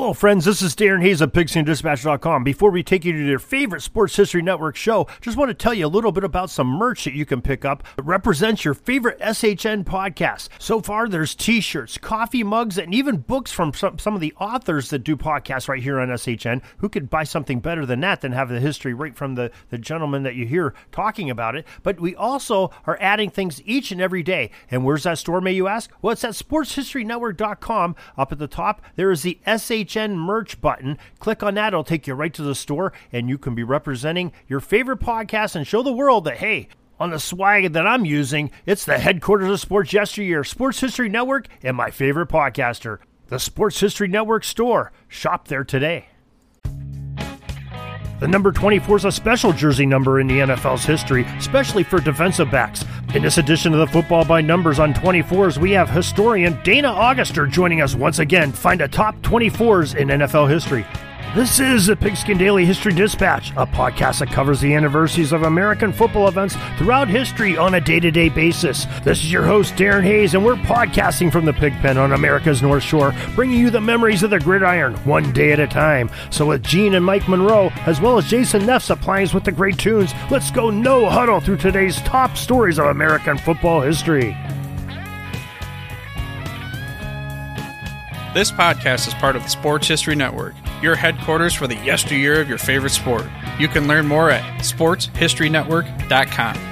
Hello, friends. This is Darren Hayes of PigskinDispatch.com. Before we take you to your favorite Sports History Network show, just want to tell you a little bit about some merch that you can pick up that represents your favorite SHN podcast. So far, there's t-shirts, coffee mugs, and even books from some of the authors that do podcasts right here on SHN. Who could buy something better than that than have the history right from the gentleman that you hear talking about it? But we also are adding things each and every day. And where's that store, may you ask? Well, it's at SportsHistoryNetwork.com. Up at the top, there is the SHN merch button. Click on that. It'll take you right to the store, and you can be representing your favorite podcast and show the world that, hey, on the swag that I'm using, it's the headquarters of sports yesteryear, Sports History Network, and my favorite podcaster, the Sports History Network store. Shop there today. The number 24 is a special jersey number in the NFL's history, especially for defensive backs. In this edition of the Football by Numbers on 24s, we have historian Dana Auguster joining us once again to find the top 24s in NFL history. This is the Pigskin Daily History Dispatch, a podcast that covers the anniversaries of American football events throughout history on a day-to-day basis. This is your host, Darren Hayes, and we're podcasting from the Pigpen on America's North Shore, bringing you the memories of the gridiron, one day at a time. So with Gene and Mike Monroe, as well as Jason Neff supplying us with the great tunes, let's go no huddle through today's top stories of American football history. This podcast is part of the Sports History Network, your headquarters for the yesteryear of your favorite sport. You can learn more at sportshistorynetwork.com.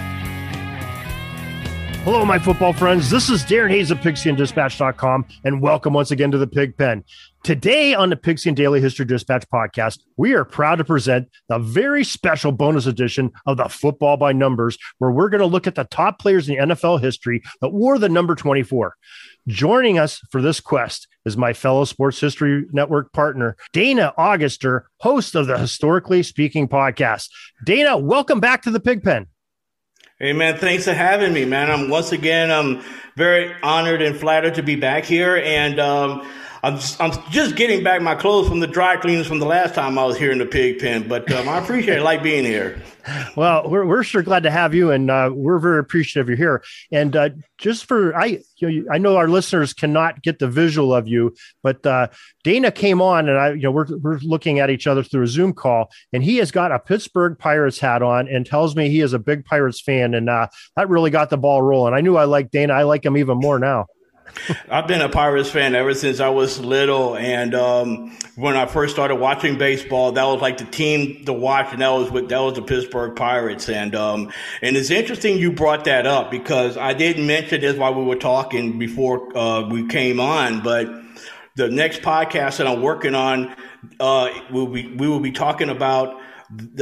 Hello, my football friends. This is Darren Hayes of PigskinDispatch.com, and welcome once again to the Pigpen. Today on the Pigskin Daily History Dispatch podcast, we are proud to present the very special bonus edition of the Football by Numbers, where we're going to look at the top players in NFL history that wore the number 24. Joining us for this quest is my fellow Sports History Network partner, Dana Auguster, host of the Historically Speaking podcast. Dana, welcome back to the Pigpen. Hey, man, thanks for having me, man. I'm very honored and flattered to be back here. And I'm just getting back my clothes from the dry cleaners from the last time I was here in the Pigpen. But I appreciate it. I like being here. Well, we're sure glad to have you, and we're very appreciative you're here. And I know our listeners cannot get the visual of you, but Dana came on, and we're looking at each other through a Zoom call, and he has got a Pittsburgh Pirates hat on, and tells me he is a big Pirates fan, and that really got the ball rolling. I knew I liked Dana. I like him even more now. I've been a Pirates fan ever since I was little, and when I first started watching baseball, that was like the team to watch, and that was the Pittsburgh Pirates. And it's interesting you brought that up, because I didn't mention this while we were talking before we came on, but the next podcast that I'm working on, we will be talking about the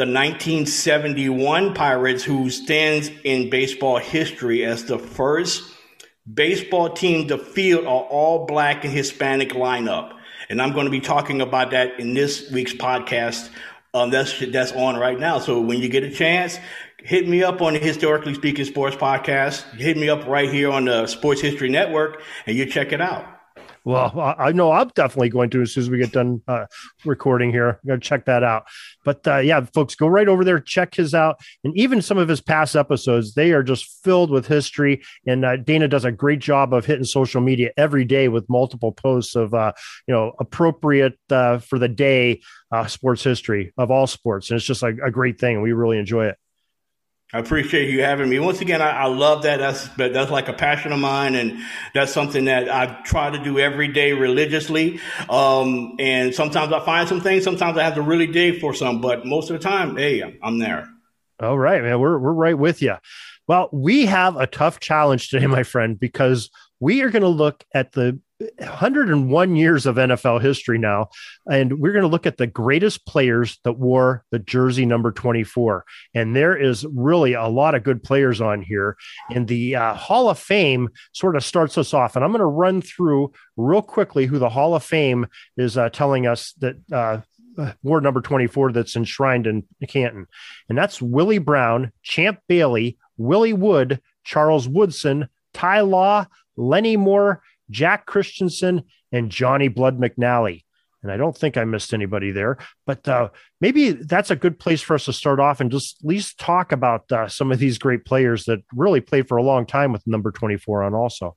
1971 Pirates, who stands in baseball history as the first baseball team to field an all-black and Hispanic lineup. And I'm going to be talking about that in this week's podcast that's on right now. So when you get a chance, hit me up on the Historically Speaking Sports podcast. Hit me up right here on the Sports History Network, and you check it out. Well, I know I'm definitely going to as soon as we get done recording here. I'm going to check that out. But yeah, folks, go right over there, check his out. And even some of his past episodes, they are just filled with history. And Dana does a great job of hitting social media every day with multiple posts of, appropriate for the day sports history of all sports. And it's just like a great thing. We really enjoy it. I appreciate you having me. Once again, I love that. That's like a passion of mine, and that's something that I try to do every day religiously. And sometimes I find some things. Sometimes I have to really dig for some, but most of the time, hey, I'm there. All right, man. We're right with you. Well, we have a tough challenge today, my friend, because we are going to look at the 101 years of NFL history now, and we're going to look at the greatest players that wore the jersey number 24. And there is really a lot of good players on here. And the Hall of Fame sort of starts us off. And I'm going to run through real quickly who the Hall of Fame is telling us that wore number 24 that's enshrined in Canton. And that's Willie Brown, Champ Bailey, Willie Wood, Charles Woodson, Ty Law, Lenny Moore, Jack Christensen, and Johnny Blood McNally. And I don't think I missed anybody there, but maybe that's a good place for us to start off and just at least talk about some of these great players that really played for a long time with number 24 on also.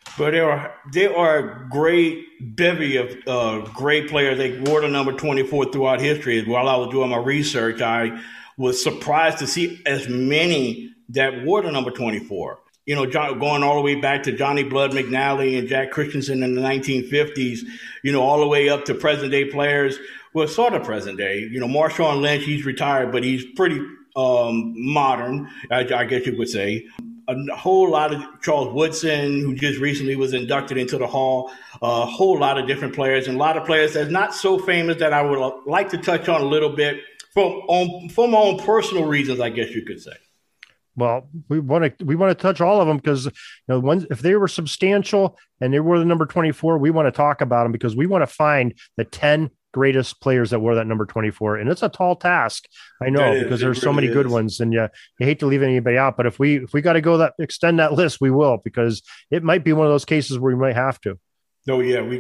But there are a great bevy of great players. They wore the number 24 throughout history. While I was doing my research, I was surprised to see as many that wore the number 24. Going all the way back to Johnny Blood McNally and Jack Christensen in the 1950s, all the way up to present day players. Well, sort of present day. Marshawn Lynch, he's retired, but he's pretty modern, I guess you would say. A whole lot of Charles Woodson, who just recently was inducted into the Hall, a whole lot of different players, and a lot of players that's not so famous that I would like to touch on a little bit for my own personal reasons, I guess you could say. Well, we want to touch all of them because if they were substantial and they were the number 24, we want to talk about them because we want to find the 10 greatest players that wore that number 24, and it's a tall task. I know because there's so many good ones, and you hate to leave anybody out. But if we got to go extend that list, we will, because it might be one of those cases where we might have to. Oh yeah, we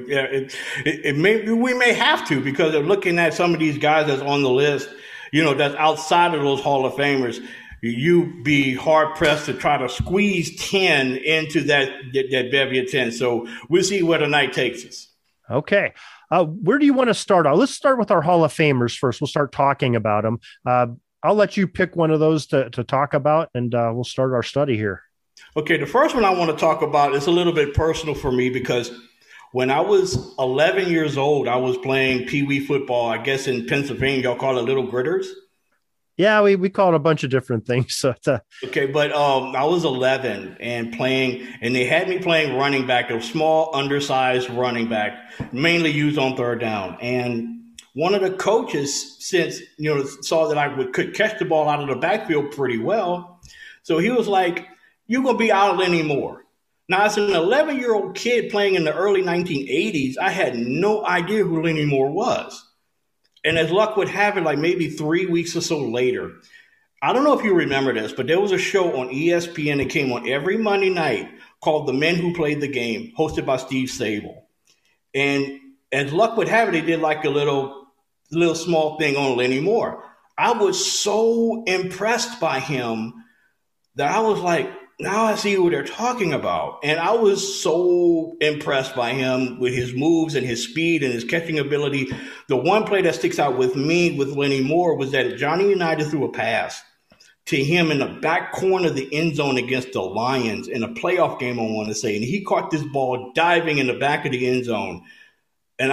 may have to, because of looking at some of these guys that's on the list, that's outside of those Hall of Famers. You'd be hard pressed to try to squeeze 10 into that bevy of 10. So we'll see where the night takes us. Okay. Where do you want to start? Let's start with our Hall of Famers first. We'll start talking about them. I'll let you pick one of those to talk about, and we'll start our study here. Okay. The first one I want to talk about is a little bit personal for me, because when I was 11 years old, I was playing Pee Wee football. I guess in Pennsylvania, y'all call it Little Gritters. Yeah, we call it a bunch of different things. So okay, but I was 11 and playing, and they had me playing running back, a small, undersized running back, mainly used on third down. And one of the coaches, since saw that I could catch the ball out of the backfield pretty well, so he was like, "You're gonna be out Lenny Moore." Now, as an 11-year-old kid playing in the early 1980s, I had no idea who Lenny Moore was. And as luck would have it, like maybe 3 weeks or so later, I don't know if you remember this, but there was a show on ESPN that came on every Monday night called The Men Who Played the Game, hosted by Steve Sable. And as luck would have it, they did like a little small thing on Lenny Moore. I was so impressed by him that I was like, now I see what they're talking about. And I was so impressed by him with his moves and his speed and his catching ability. The one play that sticks out with me with Lenny Moore was that Johnny Unitas threw a pass to him in the back corner of the end zone against the Lions in a playoff game, I want to say. And he caught this ball diving in the back of the end zone. And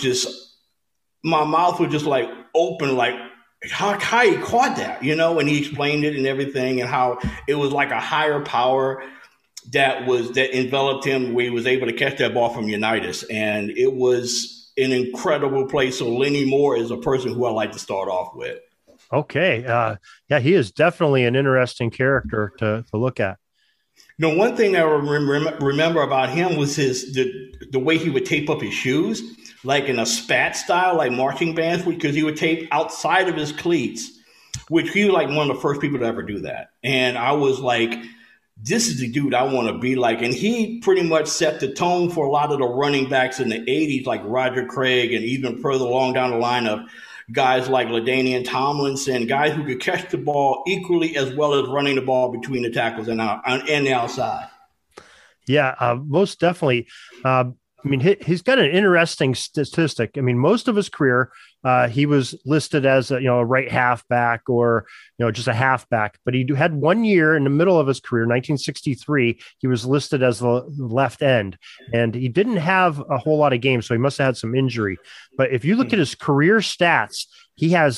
my mouth was just like open, like, how he caught that, and he explained it and everything, and how it was like a higher power that enveloped him, where he was able to catch that ball from Unitas. And it was an incredible play. So Lenny Moore is a person who I like to start off with. Okay. Yeah, he is definitely an interesting character to look at. One thing I remember about him was the way he would tape up his shoes, like in a spat style, like marching bands, because he would tape outside of his cleats, which he was like one of the first people to ever do that. And I was like, this is the dude I want to be like. And he pretty much set the tone for a lot of the running backs in the 80s, like Roger Craig, and even further along down the line of guys like LaDainian Tomlinson, guys who could catch the ball equally as well as running the ball between the tackles and the outside. Yeah, most definitely. He's got an interesting statistic. Most of his career, he was listed as a right halfback or just a halfback. But he had 1 year in the middle of his career, 1963. He was listed as the left end, and he didn't have a whole lot of games, so he must have had some injury. But if you look at his career stats, he has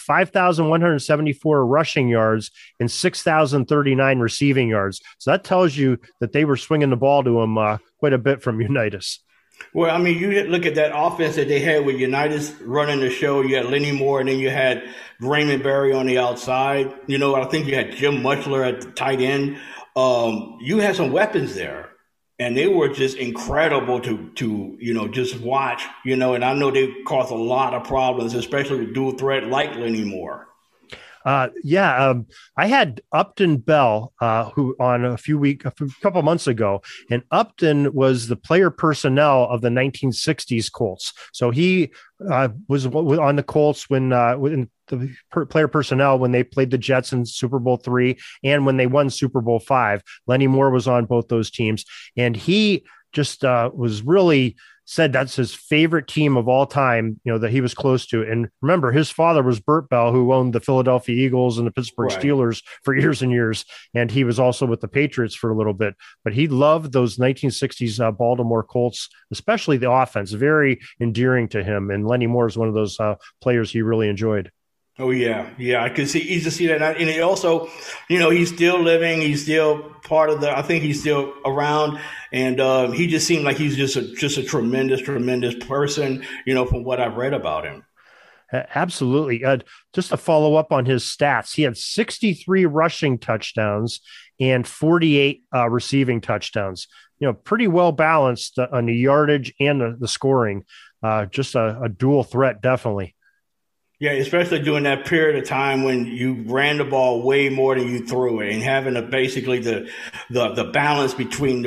5,174 rushing yards and 6,039 receiving yards. So that tells you that they were swinging the ball to him quite a bit from Unitas. Well, you look at that offense that they had with Unitas running the show. You had Lenny Moore, and then you had Raymond Berry on the outside. I think you had Jim Mutchler at the tight end. You had some weapons there, and they were just incredible to just watch. And I know they caused a lot of problems, especially with dual threat like Lenny Moore. I had Upton Bell, who on a couple months ago, and Upton was the player personnel of the 1960s Colts. So he was on the Colts when the player personnel when they played the Jets in Super Bowl III and when they won Super Bowl V. Lenny Moore was on both those teams, and he just was really said that's his favorite team of all time, that he was close to. And remember, his father was Bert Bell, who owned the Philadelphia Eagles and the Pittsburgh Steelers for years and years. And he was also with the Patriots for a little bit. But he loved those 1960s Baltimore Colts, especially the offense, very endearing to him. And Lenny Moore is one of those players he really enjoyed. Oh, yeah. Yeah, I can easily see that. And it also, he's still living. He's still part of I think he's still around. And he just seemed like he's just a tremendous, tremendous person, from what I've read about him. Absolutely. Just to follow up on his stats, he had 63 rushing touchdowns and 48 receiving touchdowns. Pretty well balanced on the yardage and the scoring. Just a dual threat, definitely. Yeah, especially during that period of time when you ran the ball way more than you threw it, and having basically the balance between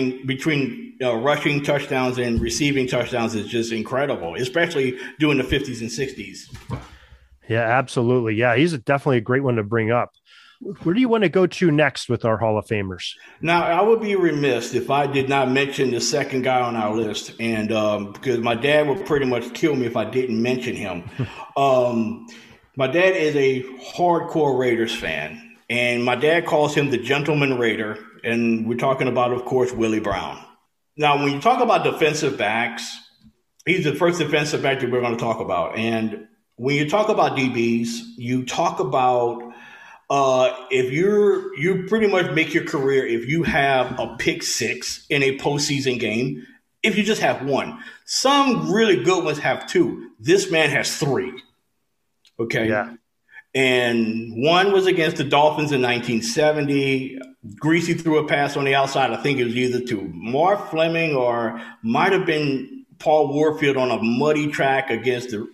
rushing touchdowns and receiving touchdowns is just incredible, especially during the 50s and 60s. Yeah, absolutely. Yeah, he's definitely a great one to bring up. Where do you want to go to next with our Hall of Famers? Now, I would be remiss if I did not mention the second guy on our list, and because my dad would pretty much kill me if I didn't mention him. My dad is a hardcore Raiders fan, and my dad calls him the Gentleman Raider, and we're talking about, of course, Willie Brown. Now, when you talk about defensive backs, he's the first defensive back that we're going to talk about. And when you talk about DBs, you talk about if you pretty much make your career if you have a pick six in a postseason game, if you just have one. Some really good ones have two. This man has three. Okay. Yeah. And one was against the Dolphins in 1970. Greasy threw a pass on the outside. I think it was either to Marv Fleming or might have been Paul Warfield on a muddy track at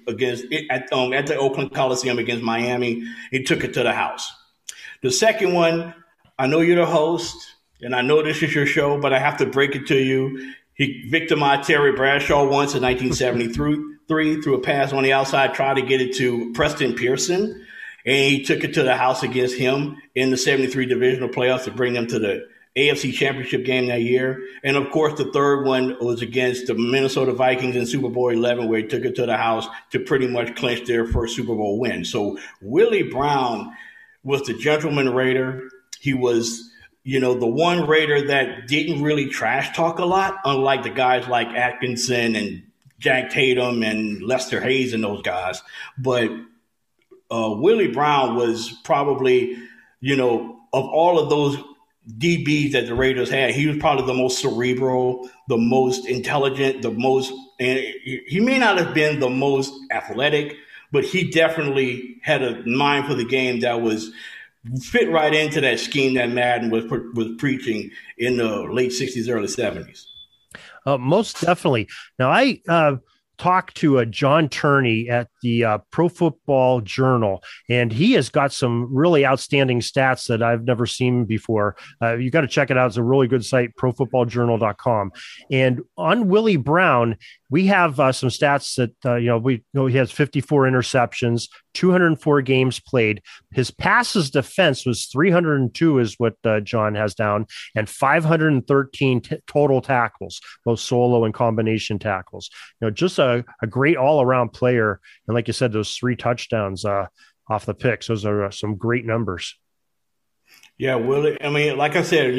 the Oakland Coliseum against Miami. He took it to the house. The second one, I know you're the host, and I know this is your show, but I have to break it to you. He victimized Terry Bradshaw once in 1973, threw a pass on the outside, tried to get it to Preston Pearson, and he took it to the house against him in the 73 divisional playoffs to bring them to the AFC Championship game that year. And, of course, the third one was against the Minnesota Vikings in Super Bowl 11, where he took it to the house to pretty much clinch their first Super Bowl win. So Willie Brown was the Gentleman Raider. He was, the one Raider that didn't really trash talk a lot, unlike the guys like Atkinson and Jack Tatum and Lester Hayes and those guys. But Willie Brown was probably, of all of those DBs that the Raiders had, he was probably the most cerebral, the most intelligent, and he may not have been the most athletic, but he definitely had a mind for the game that was fit right into that scheme that Madden was preaching in the late 60s, early 70s. Most definitely. Now, I talked to John Turney at the Pro Football Journal, and he has got some really outstanding stats that I've never seen before. You got to check it out. It's a really good site, profootballjournal.com. And on Willie Brown, we have some stats that, we know he has 54 interceptions, 204 games played. His passes defense was 302 is what John has down, and 513 total tackles, both solo and combination tackles. Just a great all-around player. And like you said, those 3 touchdowns off the picks, those are some great numbers. Yeah, Willie. I mean, like I said,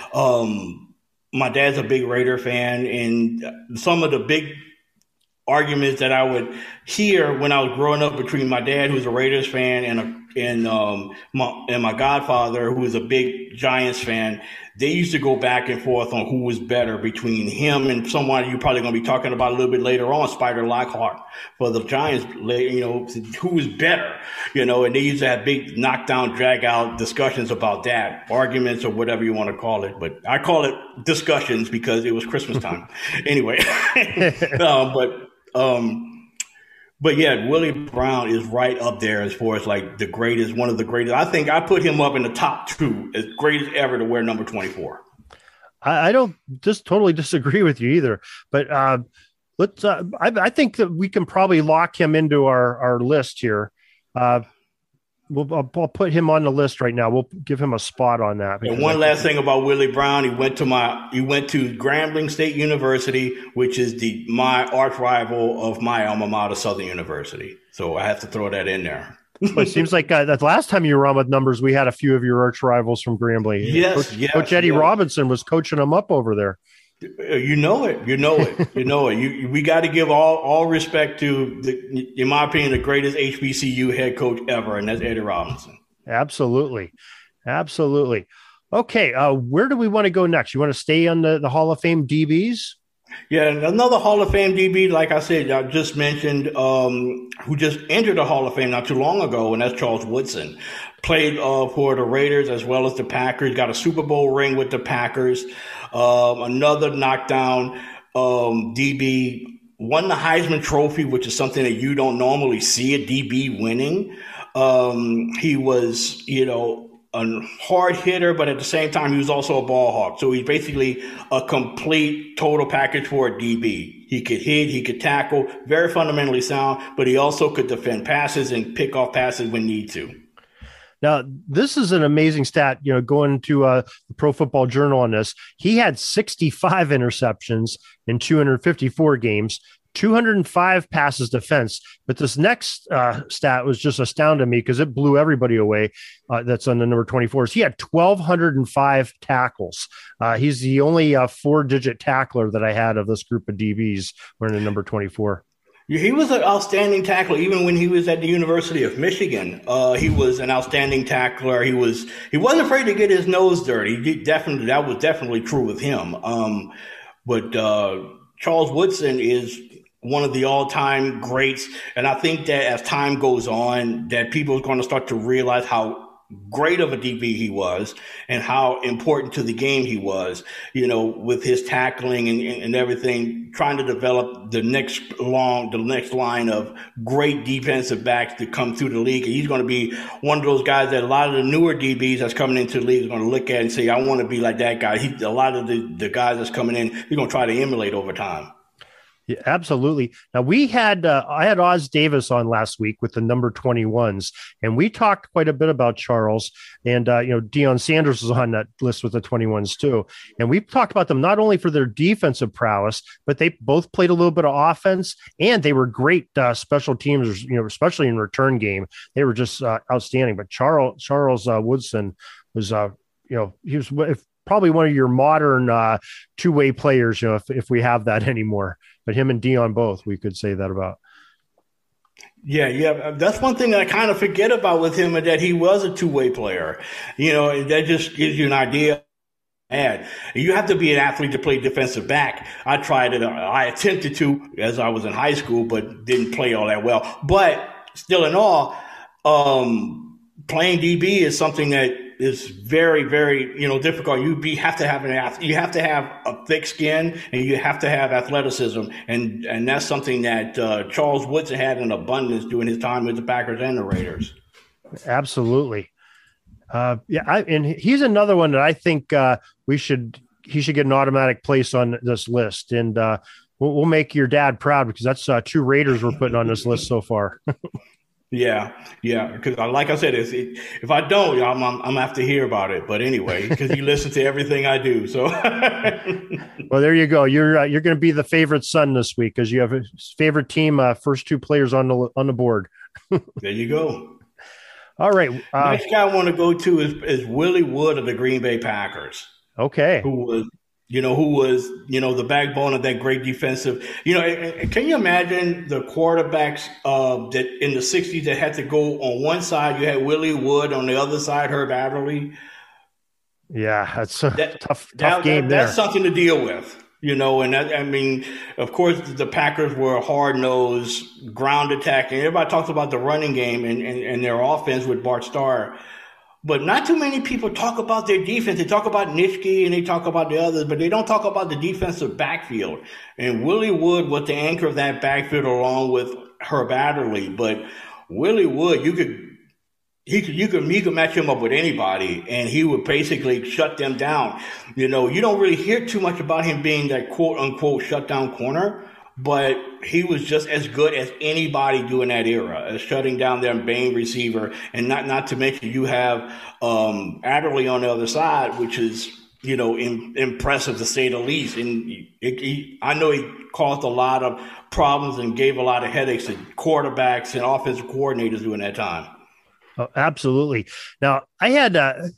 my dad's a big Raider fan, and some of the big arguments that I would hear when I was growing up between my dad, who's a Raiders fan, and my godfather, who was a big Giants fan, they used to go back and forth on who was better between him and someone you're probably going to be talking about a little bit later on, Spider Lockhart, for the Giants, who was better, and they used to have big knockdown, drag out discussions about that, arguments or whatever you want to call it. But I call it discussions because it was Christmas time. Anyway, But yeah, Willie Brown is right up there as far as like the greatest, one of the greatest. I think I put him up in the top 2 as greatest ever to wear number 24. I don't just totally disagree with you either, but let's. I think that we can probably lock him into our list here. I'll put him on the list right now. We'll give him a spot on that. And one last thing about Willie Brown, he went to Grambling State University, which is my arch rival of my alma mater, Southern University. So I have to throw that in there. Well, it seems like that last time you were on with numbers, we had a few of your arch rivals from Grambling. Yes, Coach Eddie Robinson was coaching them up over there. You know it. We got to give all respect to, in my opinion, the greatest HBCU head coach ever, and that's Eddie Robinson. Absolutely. Okay, where do we want to go next? You want to stay on the Hall of Fame DBs? Yeah, another Hall of Fame DB, like I said, I just mentioned, who just entered the Hall of Fame not too long ago, and that's Charles Woodson. Played for the Raiders as well as the Packers, got a Super Bowl ring with the Packers. Another knockdown DB, won the Heisman Trophy, which is something that you don't normally see a DB winning. He was, a hard hitter, but at the same time, he was also a ball hawk. So he's basically a complete total package for a DB. He could hit, he could tackle, very fundamentally sound, but he also could defend passes and pick off passes when need to. Now, this is an amazing stat, going to the Pro Football Journal on this. He had 65 interceptions in 254 games, 205 passes defense. But this next stat was just astounding me because it blew everybody away. That's on the number 24. He had 1,205 tackles. He's the only 4-digit tackler that I had of this group of DBs wearing the number 24. He was an outstanding tackler, even when he was at the University of Michigan. He was an outstanding tackler. He wasn't afraid to get his nose dirty. That was definitely true with him. But Charles Woodson is one of the all-time greats, and I think that as time goes on, that people are going to start to realize how great of a DB he was and how important to the game he was, with his tackling and everything, trying to develop the next line of great defensive backs to come through the league. And he's going to be one of those guys that a lot of the newer DBs that's coming into the league is going to look at and say, I want to be like that guy. A lot of the guys that's coming in, he's going to try to emulate over time. Yeah, absolutely. Now I had Oz Davis on last week with the number 21s, and we talked quite a bit about Charles, and Deion Sanders was on that list with the 21s too. And we talked about them not only for their defensive prowess, but they both played a little bit of offense, and they were great special teams, especially in return game. They were just outstanding. But Charles Woodson was, he was probably one of your modern two-way players, if we have that anymore. But him and Deion both, we could say that about. Yeah. That's one thing that I kind of forget about with him, that he was a two-way player. That just gives you an idea. And you have to be an athlete to play defensive back. I tried it. I attempted to as I was in high school, but didn't play all that well. But still in all, playing DB is something that is very, very, difficult. You have to have a thick skin, and you have to have athleticism. And that's something that Charles Woodson had in abundance during his time with the Packers and the Raiders. Absolutely. And he's another one that I think he should get an automatic place on this list. And we'll make your dad proud, because that's 2 Raiders we're putting on this list so far. Yeah. Because like I said, if I don't, I'm gonna have to hear about it. But anyway, because he listens to everything I do. So, well, there you go. You're going to be the favorite son this week, because you have a favorite team. First 2 players on the board. There you go. All right. Next guy I want to go to is Willie Wood of the Green Bay Packers. Okay. Who was the backbone of that great defensive. Can you imagine the quarterbacks that in the 60s that had to go on one side? You had Willie Wood, on the other side, Herb Adderley. Yeah, that's a tough game there. That's something to deal with, and of course, the Packers were hard-nosed, ground attacking. Everybody talks about the running game and their offense with Bart Starr. But not too many people talk about their defense. They talk about Nitschke and they talk about the others, but they don't talk about the defensive backfield. And Willie Wood was the anchor of that backfield along with Herb Adderley. But Willie Wood, you could match him up with anybody, and he would basically shut them down. You don't really hear too much about him being that quote unquote shutdown corner. but he was just as good as anybody during that era, as shutting down their main receiver. And not to mention you have Adderley on the other side, which is, impressive to say the least. And I know he caused a lot of problems and gave a lot of headaches to quarterbacks and offensive coordinators during that time. Oh, absolutely. Now, I had,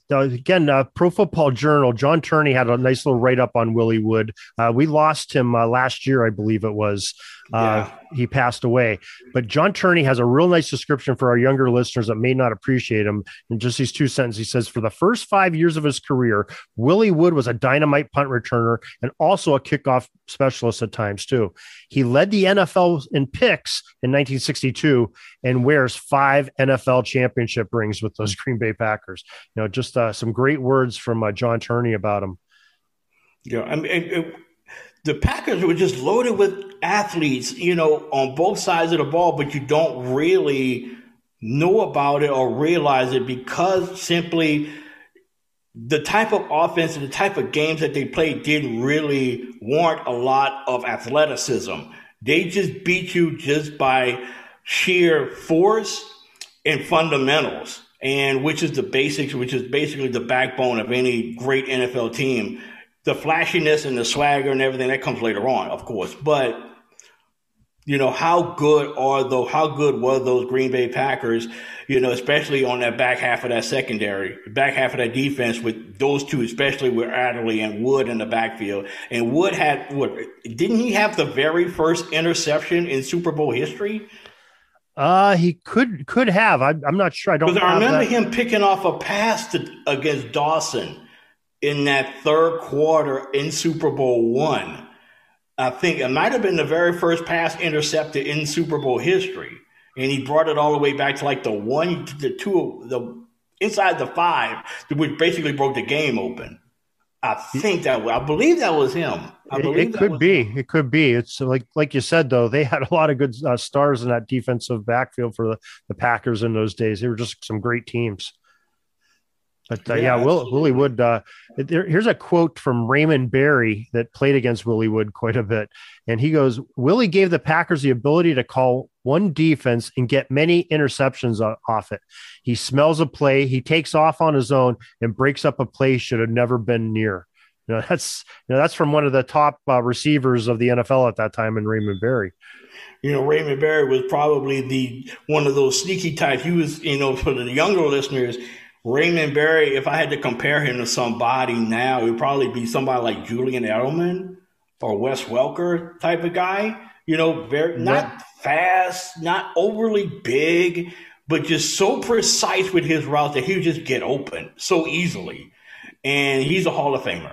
Pro Football Journal, John Turney had a nice little write-up on Willie Wood. We lost him last year, I believe it was. He passed away. But John Turney has a real nice description for our younger listeners that may not appreciate him. In just these 2 sentences, he says, for the first 5 years of his career, Willie Wood was a dynamite punt returner and also a kickoff specialist at times, too. He led the NFL in picks in 1962 and wears 5 NFL championship rings with those Green Bay Packers. Just some great words from John Turney about him. Yeah, I mean, the Packers were just loaded with athletes, on both sides of the ball, but you don't really know about it or realize it because simply the type of offense and the type of games that they played didn't really warrant a lot of athleticism. They just beat you just by sheer force and fundamentals, and which is the basics, which is basically the backbone of any great NFL team. The flashiness and the swagger and everything that comes later on, of course. But how good were those Green Bay Packers? Especially on that back half of that secondary, back half of that defense with those two, especially with Adderley and Wood in the backfield. And Wood didn't he have the very first interception in Super Bowl history? He could have. I'm not sure. I remember him picking off a pass against Dawson in that third quarter in Super Bowl I. I think it might have been the very first pass intercepted in Super Bowl history. And he brought it all the way back to like the inside the 5, which basically broke the game open. I believe that was him. It could be. It's like you said, though, they had a lot of good stars in that defensive backfield for the Packers in those days. They were just some great teams. But Willie Wood, here's a quote from Raymond Berry that played against Willie Wood quite a bit. And he goes, Willie gave the Packers the ability to call one defense and get many interceptions off it. He smells a play, he takes off on his own and breaks up a play he should have never been near. That's from one of the top receivers of the NFL at that time in Raymond Berry. Raymond Berry was probably one of those sneaky types. He was, for the younger listeners, Raymond Berry, if I had to compare him to somebody now, it would probably be somebody like Julian Edelman or Wes Welker type of guy. Not fast, not overly big, but just so precise with his routes that he would just get open so easily. And he's a Hall of Famer.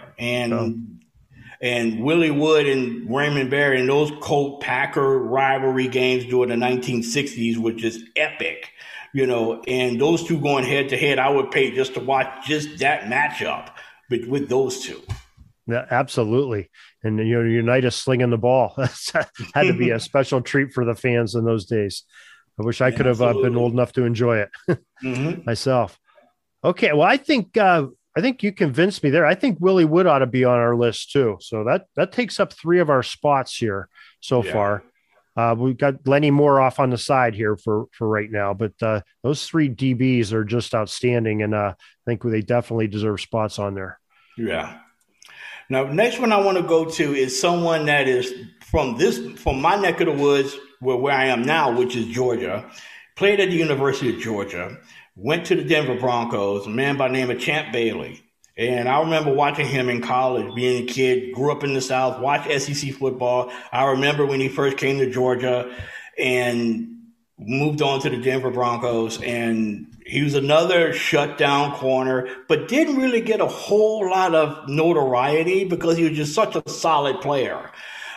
And Willie Wood and Raymond Berry and those Colt-Packer rivalry games during the 1960s were just epic. And those two going head to head, I would pay just to watch just that matchup with those two. Yeah, absolutely. And, Unitas slinging the ball had to be a special treat for the fans in those days. I wish I could have been old enough to enjoy it myself. Okay. Well, I think you convinced me there. I think Willie Wood ought to be on our list too. So that takes up 3 of our spots here so far. We've got Lenny Moore off on the side here for right now, but those 3 DBs are just outstanding, and I think they definitely deserve spots on there. Yeah. Now, next one I want to go to is someone that is from my neck of the woods, where I am now, which is Georgia. Played at the University of Georgia, went to the Denver Broncos, a man by the name of Champ Bailey. And I remember watching him in college, being a kid, grew up in the South, watched SEC football. I remember when he first came to Georgia and moved on to the Denver Broncos. And he was another shutdown corner, but didn't really get a whole lot of notoriety because he was just such a solid player.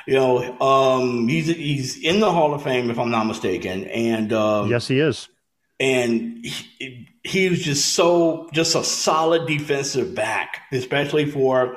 He's in the Hall of Fame, if I'm not mistaken. And yes, he is. And he was just a solid defensive back, especially for,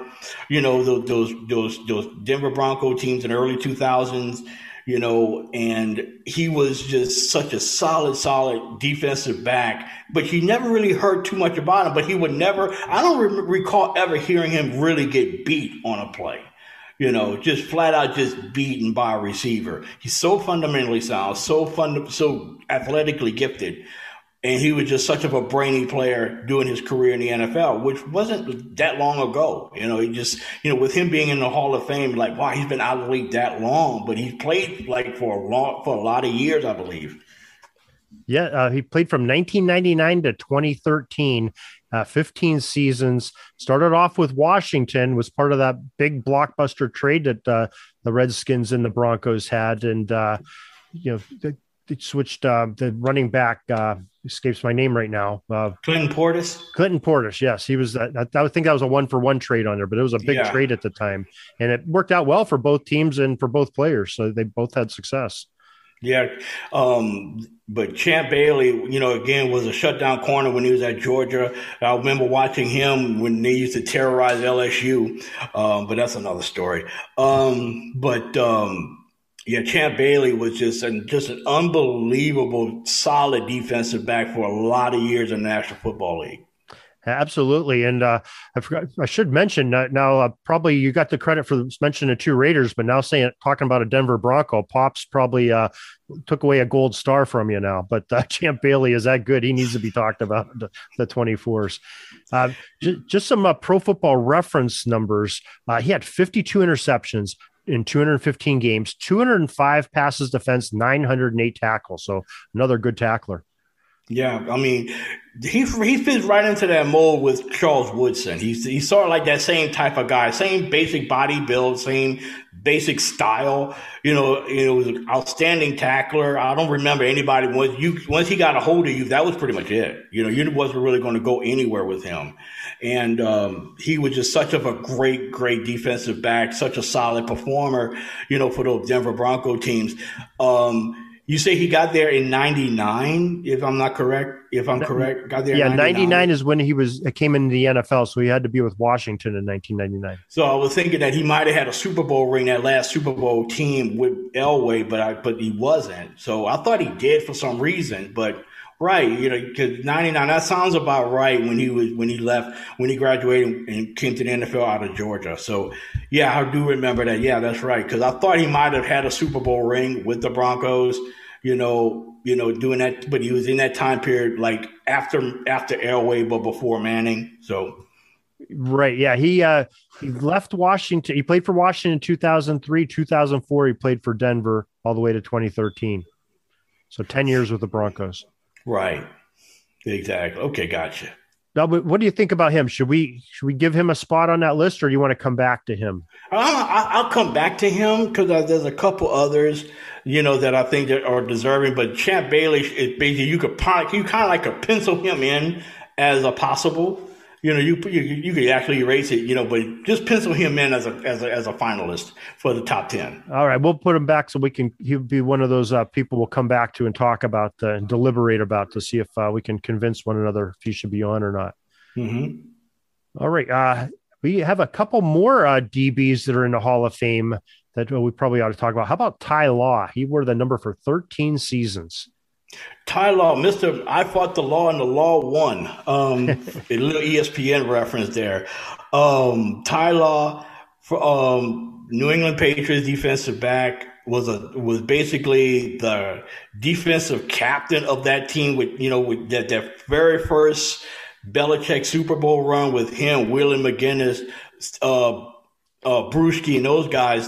those Denver Bronco teams in the early 2000s, and he was just such a solid defensive back, but you never really heard too much about him, but he would never, I don't recall ever hearing him really get beat on a play. just flat out just beaten by a receiver. He's so fundamentally sound, so athletically gifted. And he was just such of a brainy player doing his career in the NFL, which wasn't that long ago. He just, with him being in the Hall of Fame, like, wow, he's been out of the league that long, but he played like for a lot of years, I believe. Yeah, he played from 1999 to 2013, 15 seasons. Started off with Washington, was part of that big blockbuster trade that the Redskins and the Broncos had, and they switched the running back. Escapes my name right now. Clinton Portis, yes, he was. I think that was a 1-for-1 trade on there, but it was a big trade at the time, and it worked out well for both teams and for both players. So they both had success. Yeah, but Champ Bailey, again, was a shutdown corner when he was at Georgia. I remember watching him when they used to terrorize LSU, but that's another story. Champ Bailey was just an unbelievable, solid defensive back for a lot of years in the National Football League. Absolutely. And I should mention now, probably you got the credit for mentioning the two Raiders, but now talking about a Denver Bronco, Pops probably took away a gold star from you now. But Champ Bailey is that good. He needs to be talked about, the 24s. Just some Pro Football Reference numbers. He had 52 interceptions in 215 games, 205 passes defense, 908 tackles. So another good tackler. Yeah, I mean, he fits right into that mold with Charles Woodson. He's sort of like that same type of guy, same basic body build, same basic style. Was an outstanding tackler. I don't remember anybody once he got a hold of you, that was pretty much it. You wasn't really going to go anywhere with him. And he was just such of a great, great defensive back, such a solid performer, for those Denver Bronco teams. You say he got there in 99, if I'm correct, got there in 99 is when he came into the NFL, so he had to be with Washington in 1999. So I was thinking that he might have had a Super Bowl ring, that last Super Bowl team with Elway, but he wasn't. So I thought he did for some reason, but right, because 99, that sounds about right when he graduated and came to the NFL out of Georgia. So yeah, I do remember that. Yeah, that's right. Because I thought he might have had a Super Bowl ring with the Broncos, doing that, but he was in that time period, like after Elway, but before Manning. So. Right. Yeah. He left Washington. He played for Washington in 2003, 2004. He played for Denver all the way to 2013. So 10 years with the Broncos. Right. Exactly. Okay. Gotcha. Now, but what do you think about him? Should we give him a spot on that list, or do you want to come back to him? I'll come back to him because there's a couple others, that I think that are deserving. But Champ Bailey is basically you kind of like to pencil him in as a possible. You could actually erase it, but just pencil him in as a finalist for the top 10. All right, we'll put him back so he'll be one of those people we'll come back to and talk about and deliberate about to see if we can convince one another if he should be on or not. Mm-hmm. All right, we have a couple more DBs that are in the Hall of Fame that we probably ought to talk about. How about Ty Law? He wore the number for 13 seasons. Ty Law, Mr. I fought the law and the law won. A little ESPN reference there. Ty Law, New England Patriots defensive back, was basically the defensive captain of that team with that very first Belichick Super Bowl run with him, Willie McGinnis, Bruschi, and those guys.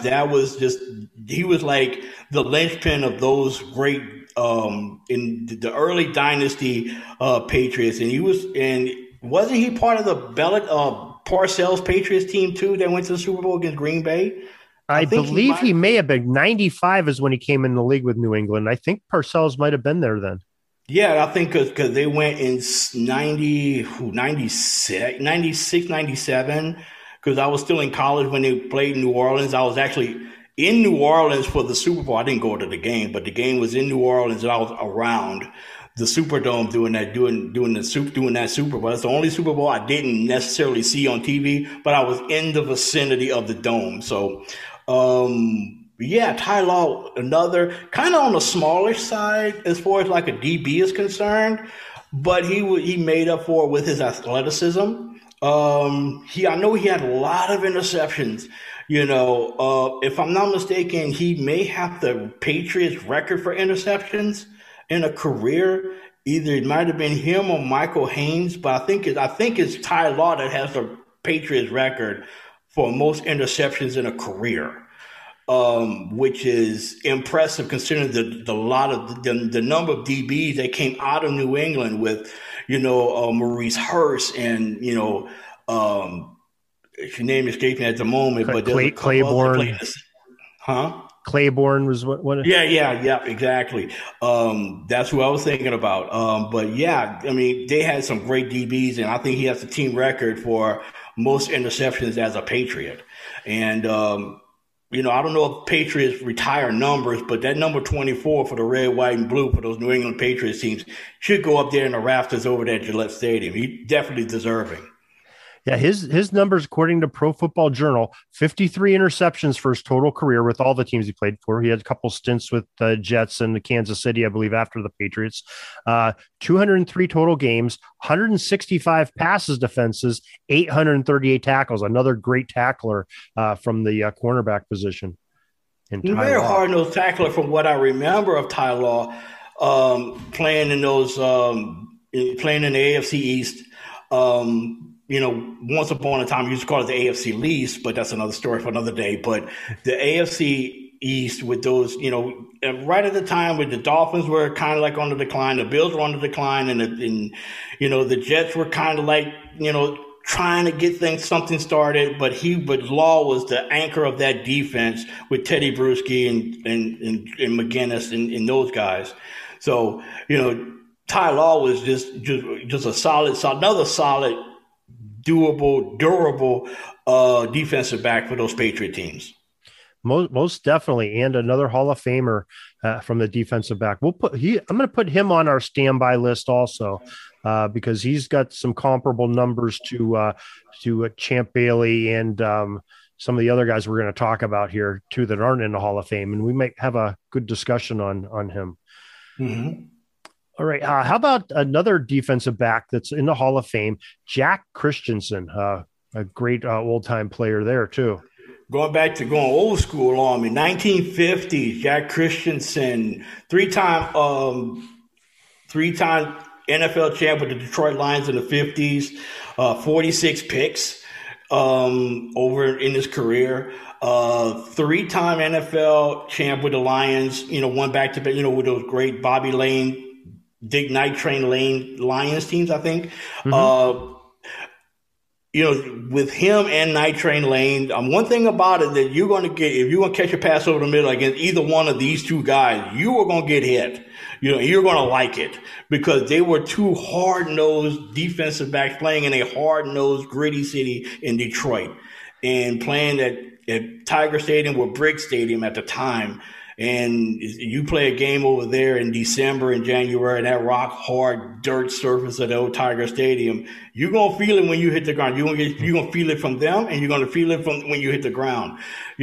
He was like the linchpin of those great in the early dynasty Patriots, and wasn't he part of the Parcells Patriots team too that went to the Super Bowl against Green Bay? I believe he may have been. 95 is when he came in the league with New England. I think Parcells might have been there then. Yeah, I think because they went in 96, 97, because I was still in college when they played in New Orleans. I was actually in New Orleans for the Super Bowl. I didn't go to the game, but the game was in New Orleans, and I was around the Superdome doing that Super Bowl. That's the only Super Bowl I didn't necessarily see on TV, but I was in the vicinity of the dome. So, Ty Law, another kind of on the smallish side as far as like a DB is concerned, but he made up for it with his athleticism. I know he had a lot of interceptions. If I'm not mistaken, he may have the Patriots record for interceptions in a career. Either it might have been him or Michael Haynes, but I think it's Ty Law that has the Patriots record for most interceptions in a career, which is impressive considering the number of DBs that came out of New England with, Maurice Hurst and her name escapes me at the moment, but Claiborne. Claiborne was what? Yeah, exactly. That's who I was thinking about. But yeah, I mean, they had some great DBs, and I think he has the team record for most interceptions as a Patriot. And I don't know if Patriots retire numbers, but that number 24 for the red, white, and blue for those New England Patriots teams should go up there in the rafters over there at Gillette Stadium. He's definitely deserving. Yeah, his numbers, according to Pro Football Journal, 53 interceptions for his total career with all the teams he played for. He had a couple stints with the Jets and the Kansas City, I believe, after the Patriots. 203 total games, 165 passes defenses, 838 tackles. Another great tackler from the cornerback position. Very hard-nosed tackler from what I remember of Ty Law playing in the AFC East. Once upon a time, you used to call it the AFC least, but that's another story for another day. But the AFC East with those, right at the time when the Dolphins were kind of like on the decline, the Bills were on the decline, and the Jets were kind of like, trying to get something started. But Law was the anchor of that defense with Teddy Bruschi and McGinnis and those guys. So, Ty Law was just another solid, doable, durable defensive back for those Patriot teams. Most definitely, and another Hall of Famer from the defensive back. I'm going to put him on our standby list also because he's got some comparable numbers to Champ Bailey and some of the other guys we're going to talk about here too that aren't in the Hall of Fame, and we might have a good discussion on him. Mm-hmm. All right. How about another defensive back that's in the Hall of Fame, Jack Christensen, a great old-time player there too. Going old school on me, 1950s, Jack Christensen, three-time NFL champ with the Detroit Lions in the 50s, 46 picks over in his career. Three-time NFL champ with the Lions, one back-to-back, with those great Bobby Lane, Dick Night Train Lane Lions teams, I think. Mm-hmm. With him and Night Train Lane, one thing about it that you're going to get, if you're going to catch a pass over the middle against either one of these two guys, you are going to get hit. You're going to like it because they were two hard-nosed defensive backs playing in a hard-nosed, gritty city in Detroit and playing at Tiger Stadium or Brick Stadium at the time. And you play a game over there in December and January, and that rock hard dirt surface of the old Tiger Stadium, you're gonna feel it when you hit the ground. You're gonna feel it from them, and you're gonna feel it from when you hit the ground.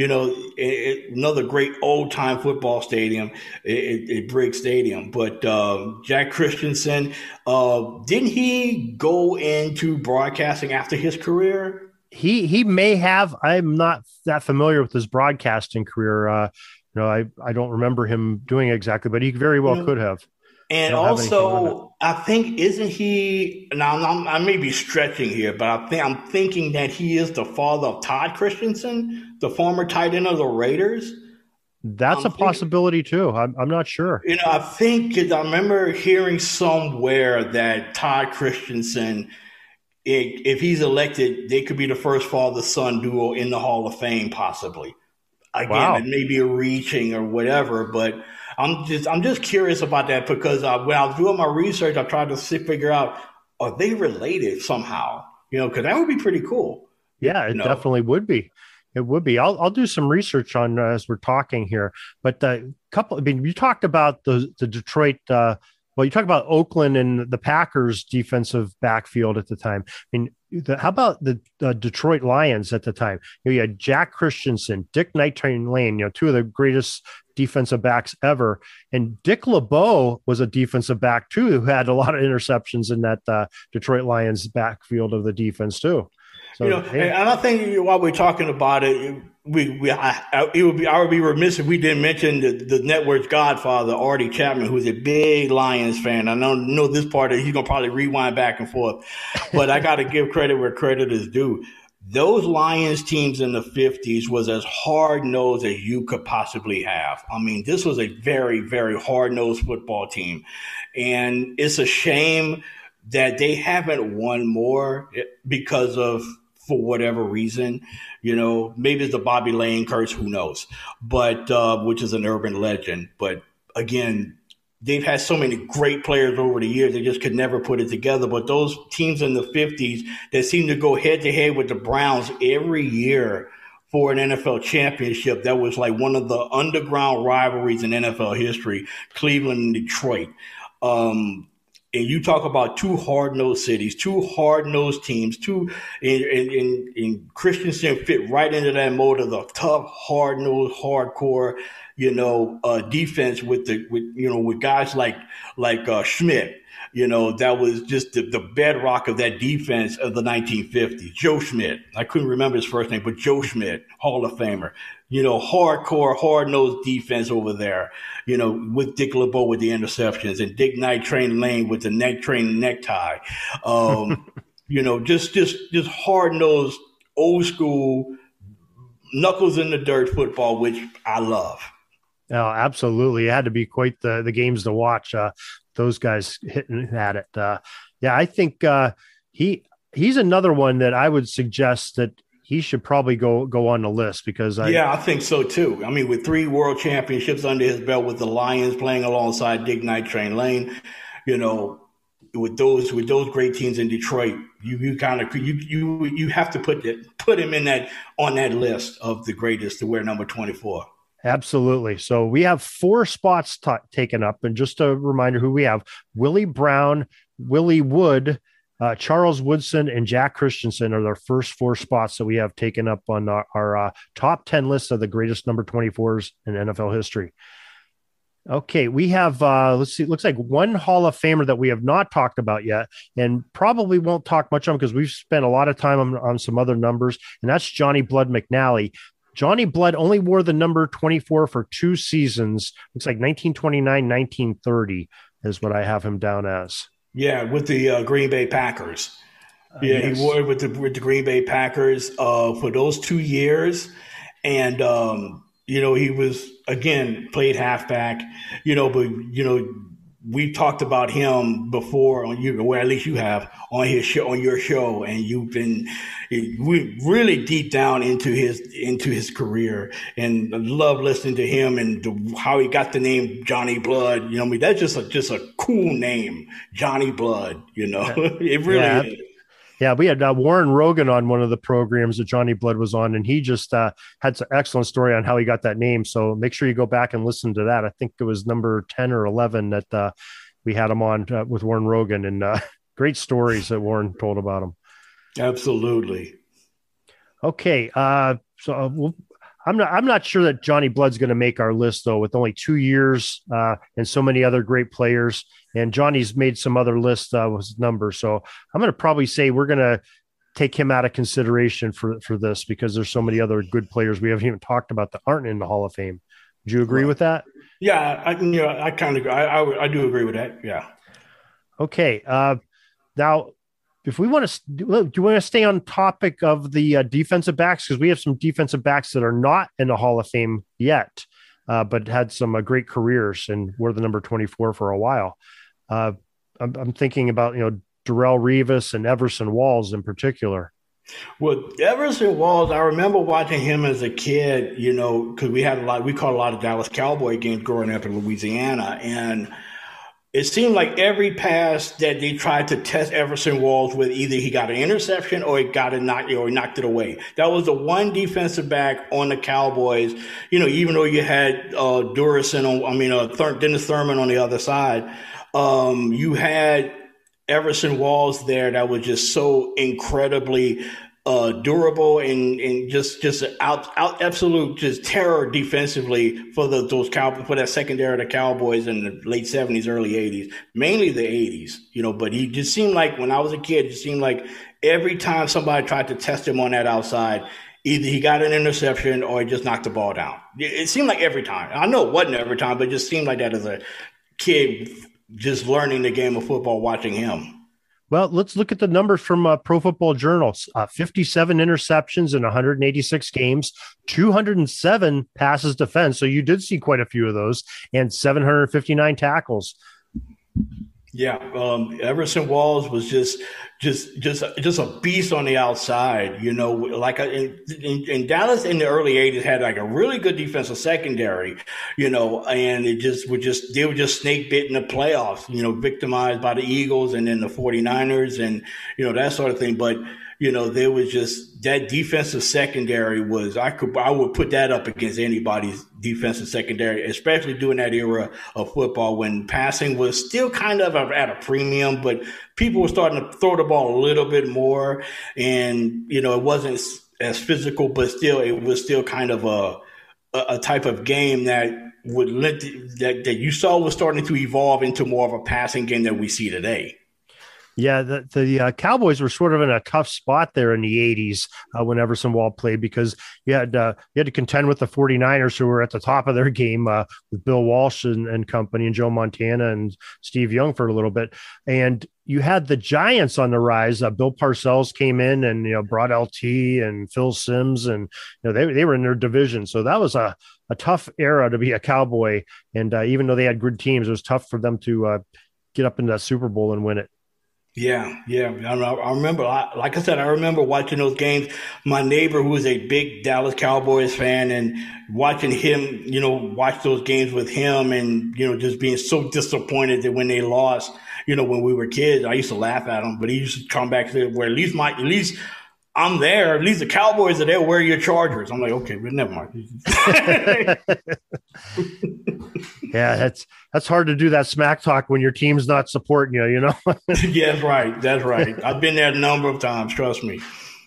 Another great old time football stadium, at Brick Stadium. But Jack Christensen, didn't he go into broadcasting after his career? He may have. I'm not that familiar with his broadcasting career. I don't remember him doing it exactly, but he very well could have. And also, I think, isn't he, now I may be stretching here, but I'm thinking that he is the father of Todd Christensen, the former tight end of the Raiders. That's a possibility too. I'm not sure. I think, I remember hearing somewhere that Todd Christensen, if he's elected, they could be the first father-son duo in the Hall of Fame, possibly. Again, wow. It may be a reaching or whatever, but I'm just curious about that because when I was doing my research, I tried to figure out, are they related somehow? Because that would be pretty cool. Yeah, it definitely would be. It would be. I'll do some research on as we're talking here. But you talked about the Detroit. You talk about Oakland and the Packers defensive backfield at the time. How about the Detroit Lions at the time? You had Jack Christensen, Dick Night Train Lane, two of the greatest defensive backs ever. And Dick LeBeau was a defensive back too, who had a lot of interceptions in that Detroit Lions backfield of the defense too. So and I think while we're talking about it, I would be remiss if we didn't mention the network's godfather, Artie Chapman, who's a big Lions fan. I know this part, he's going to probably rewind back and forth, but I got to give credit where credit is due. Those Lions teams in the 50s was as hard-nosed as you could possibly have. I mean, this was a very, very hard-nosed football team. And it's a shame that they haven't won more because of, for whatever reason, maybe it's the Bobby Lane curse, who knows, but which is an urban legend. But again, they've had so many great players over the years, they just could never put it together. But those teams in the 50s that seemed to go head to head with the Browns every year for an NFL championship, that was like one of the underground rivalries in NFL history, Cleveland and Detroit. And you talk about two hard-nosed cities, two hard-nosed teams, and Christensen fit right into that mold of the tough, hard-nosed, hardcore, defense with guys like Schmidt. That was just the bedrock of that defense of the 1950s. Joe Schmidt. I couldn't remember his first name, but Joe Schmidt, Hall of Famer. Hardcore, hard-nosed defense over there, with Dick LeBeau with the interceptions and Dick Night Train Lane with the necktie. Just hard-nosed, old-school, knuckles in the dirt football, which I love. Oh, absolutely. It had to be quite the games to watch. Those guys hitting at it. I think he's another one that I would suggest that he should probably go on the list because I think so too. I mean, with 3 world championships under his belt with the Lions, playing alongside Dick Night Train Lane, with those great teams in Detroit, you have to put him on that list of the greatest to wear number 24. Absolutely. So we have 4 spots taken up. And just a reminder who we have: Willie Brown, Willie Wood, Charles Woodson, and Jack Christensen are their first 4 spots that we have taken up on our top 10 list of the greatest number 24s in NFL history. Okay, we have, let's see, it looks like one Hall of Famer that we have not talked about yet and probably won't talk much on because we've spent a lot of time on some other numbers, and that's Johnny Blood McNally. Johnny Blood only wore the number 24 for 2 seasons. Looks like 1929, 1930 is what I have him down as. Yeah, with the Green Bay Packers. Yes. He wore it with the Green Bay Packers for those 2 years. And, he was, again, played halfback, but, we talked about him before or at least you have on your show, and you've been really deep down into his career, and I love listening to him and how he got the name Johnny Blood. That's just a cool name, Johnny Blood. It really is. Yeah, we had Warren Rogan on one of the programs that Johnny Blood was on, and he just had some excellent story on how he got that name. So make sure you go back and listen to that. I think it was number 10 or 11 that we had him on with Warren Rogan, and great stories that Warren told about him. Absolutely. Okay, so I'm not sure that Johnny Blood's going to make our list, though, with only 2 years and so many other great players. And Johnny's made some other lists with his numbers. So I'm going to probably say we're going to take him out of consideration for this because there's so many other good players we haven't even talked about that aren't in the Hall of Fame. Do you agree with that? Yeah, I kind of I do agree with that. Yeah. Okay. Now, if we want to, do you want to stay on topic of the defensive backs? Because we have some defensive backs that are not in the Hall of Fame yet, but had some great careers and were the number 24 for a while. I'm thinking about, Darrelle Revis and Everson Walls in particular. Well, Everson Walls, I remember watching him as a kid, because we caught a lot of Dallas Cowboy games growing up in Louisiana, and it seemed like every pass that they tried to test Everson Walls with, either he got an interception or he knocked it away. That was the one defensive back on the Cowboys. Even though you had Dennis Thurman on the other side, you had Everson Walls there that was just so incredibly durable and just absolute just terror defensively for those Cowboys, for that secondary of the Cowboys in the late 70s, early 80s, mainly the 80s, but he just seemed like when I was a kid, it seemed like every time somebody tried to test him on that outside, either he got an interception or he just knocked the ball down. It seemed like every time. I know it wasn't every time, but it just seemed like that as a kid just learning the game of football, watching him. Well, let's look at the numbers from Pro Football Journal. 57 interceptions in 186 games, 207 passes defense. So you did see quite a few of those, and 759 tackles. Yeah, Everson Walls was just a beast on the outside. Like in Dallas in the early 80s had like a really good defensive secondary, and they were just snake bit in the playoffs, victimized by the Eagles and then the 49ers and that sort of thing. But there was just that defensive secondary I would put that up against anybody's defensive secondary, especially during that era of football when passing was still kind of at a premium, but people were starting to throw the ball a little bit more, and it wasn't as physical, but still it was still kind of a type of game that that you saw was starting to evolve into more of a passing game that we see today. Yeah, the Cowboys were sort of in a tough spot there in the 80s when Everson Wall played, because you had to contend with the 49ers, who were at the top of their game with Bill Walsh and company, and Joe Montana and Steve Young for a little bit. And you had the Giants on the rise. Bill Parcells came in and brought LT and Phil Simms, and they were in their division. So that was a tough era to be a Cowboy. And even though they had good teams, it was tough for them to get up into that Super Bowl and win it. Yeah. I remember, like I said, I remember watching those games. My neighbor, who was a big Dallas Cowboys fan, and watching him, watch those games with him, and, just being so disappointed that when they lost, when we were kids, I used to laugh at him, but he used to come back to where at least I'm there. At least the Cowboys are there. Where are your Chargers? I'm like, okay, but never mind. Yeah, that's hard to do that smack talk when your team's not supporting you, Yeah, that's right. I've been there a number of times. Trust me.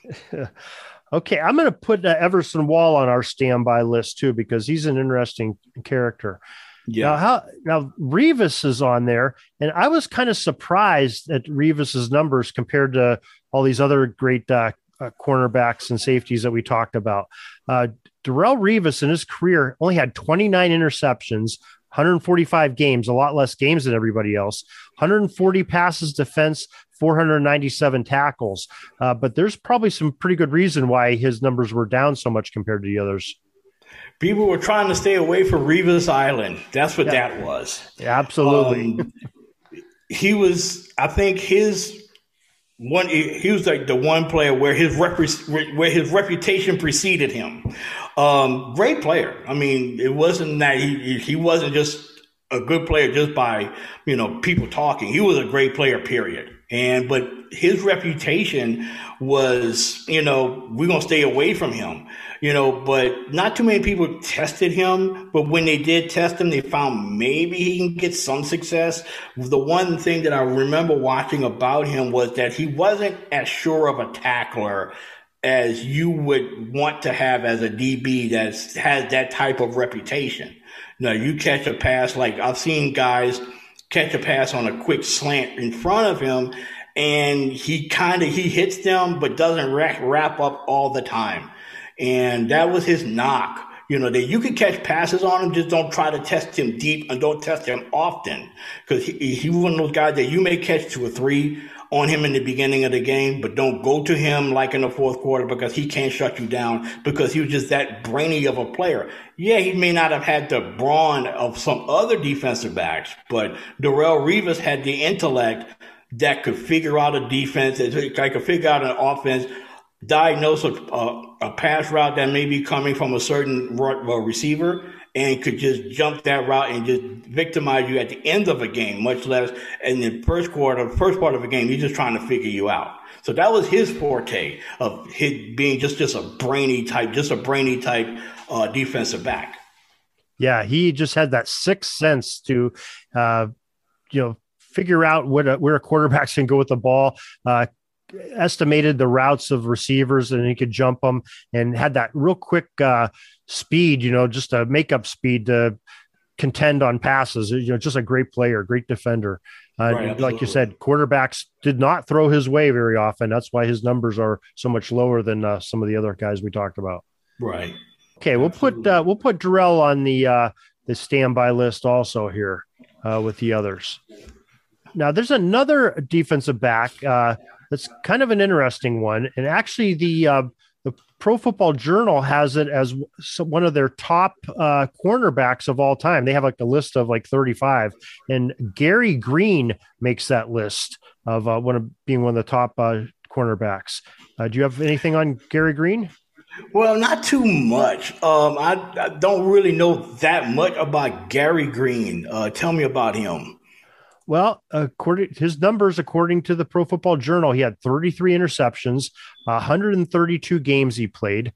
Okay, I'm going to put Everson Wall on our standby list too, because he's an interesting character. Yeah. Now Revis is on there, and I was kind of surprised at Revis's numbers compared to all these other great cornerbacks and safeties that we talked about. Darrelle Revis in his career only had 29 interceptions, 145 games, a lot less games than everybody else, 140 passes defense, 497 tackles. But there's probably some pretty good reason why his numbers were down so much compared to the others. People were trying to stay away from Revis Island. That's what that was. Yeah, absolutely. He was, I think he was like the one player where his reputation preceded him. Great player. I mean, it wasn't that he wasn't just a good player just by, people talking. He was a great player, period. But his reputation was, we're going to stay away from him, but not too many people tested him. But when they did test him, they found maybe he can get some success. The one thing that I remember watching about him was that he wasn't as sure of a tackler as you would want to have as a DB that has that type of reputation. You catch a pass, like I've seen guys catch a pass on a quick slant in front of him, and he hits them, but doesn't wrap up all the time. And that was his knock. That you can catch passes on him, just don't try to test him deep and don't test him often. Because he was one of those guys that you may catch 2 or 3 on him in the beginning of the game, but don't go to him like in the fourth quarter, because he can't shut you down, because he was just that brainy of a player. Yeah, he may not have had the brawn of some other defensive backs, but Darrelle Revis had the intellect that could figure out a defense, that could figure out an offense, diagnose a pass route that may be coming from a certain receiver, and could just jump that route and just victimize you at the end of a game, much less in the first part of a game. He's just trying to figure you out. So that was his forte of his being just a brainy type defensive back. Yeah, he just had that sixth sense to, figure out where a quarterback's can go with the ball. estimated the routes of receivers and he could jump them and had that real quick speed, just a makeup speed to contend on passes. Just a great player, great defender. Right, like you said, quarterbacks did not throw his way very often. That's why his numbers are so much lower than some of the other guys we talked about. Right. Okay, we'll put Darrell on the standby list also here with the others. Now, there's another defensive back that's kind of an interesting one, and actually the Pro Football Journal has it as one of their top cornerbacks of all time. They have like a list of like 35, and Gary Green makes that list of being one of the top cornerbacks. Do you have anything on Gary Green? Well, not too much. I don't really know that much about Gary Green. Tell me about him. Well, his numbers, according to the Pro Football Journal, he had 33 interceptions, 132 games he played,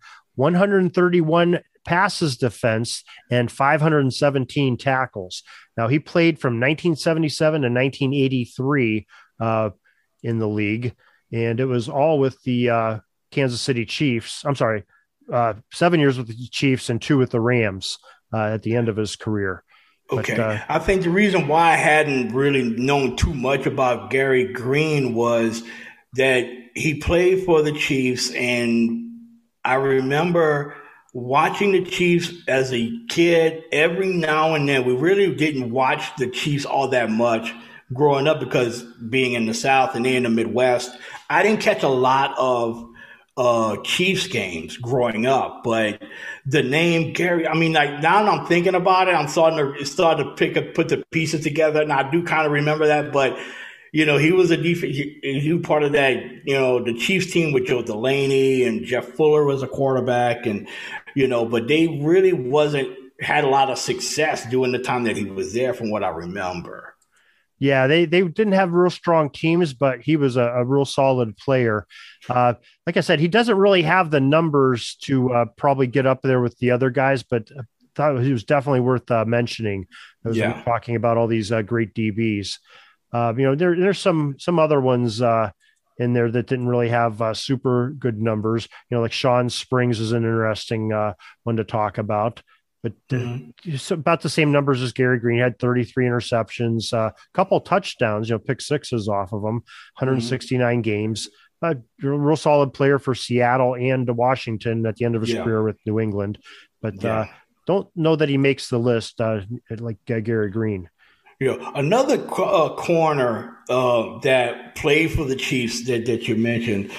131 passes defense, and 517 tackles. Now, he played from 1977 to 1983 in the league, and it was all with the Kansas City Chiefs. I'm sorry, 7 years with the Chiefs and 2 with the Rams at the end of his career. Okay. But, I think the reason why I hadn't really known too much about Gary Green was that he played for the Chiefs, and I remember watching the Chiefs as a kid. Every now and then, we really didn't watch the Chiefs all that much growing up because being in the South and in the Midwest, I didn't catch a lot of Chiefs games growing up, but the name Gary, I mean, like now that I'm thinking about it, I'm starting to put the pieces together, and I do kind of remember that. But he was he was part of that, the Chiefs team with Joe Delaney and Jeff Fuller was a quarterback, and but they really had a lot of success during the time that he was there, from what I remember. Yeah, they didn't have real strong teams, but he was a real solid player. Like I said, he doesn't really have the numbers to probably get up there with the other guys, but I thought he was definitely worth mentioning. As we're talking about all these great DBs. There's some other ones in there that didn't really have super good numbers. Like Sean Springs is an interesting one to talk about. But it's about the same numbers as Gary Green. He had 33 interceptions, a couple touchdowns, pick sixes off of them, 169 games. A real solid player for Seattle and Washington at the end of his career with New England. But don't know that he makes the list like Gary Green. Another corner that played for the Chiefs that you mentioned,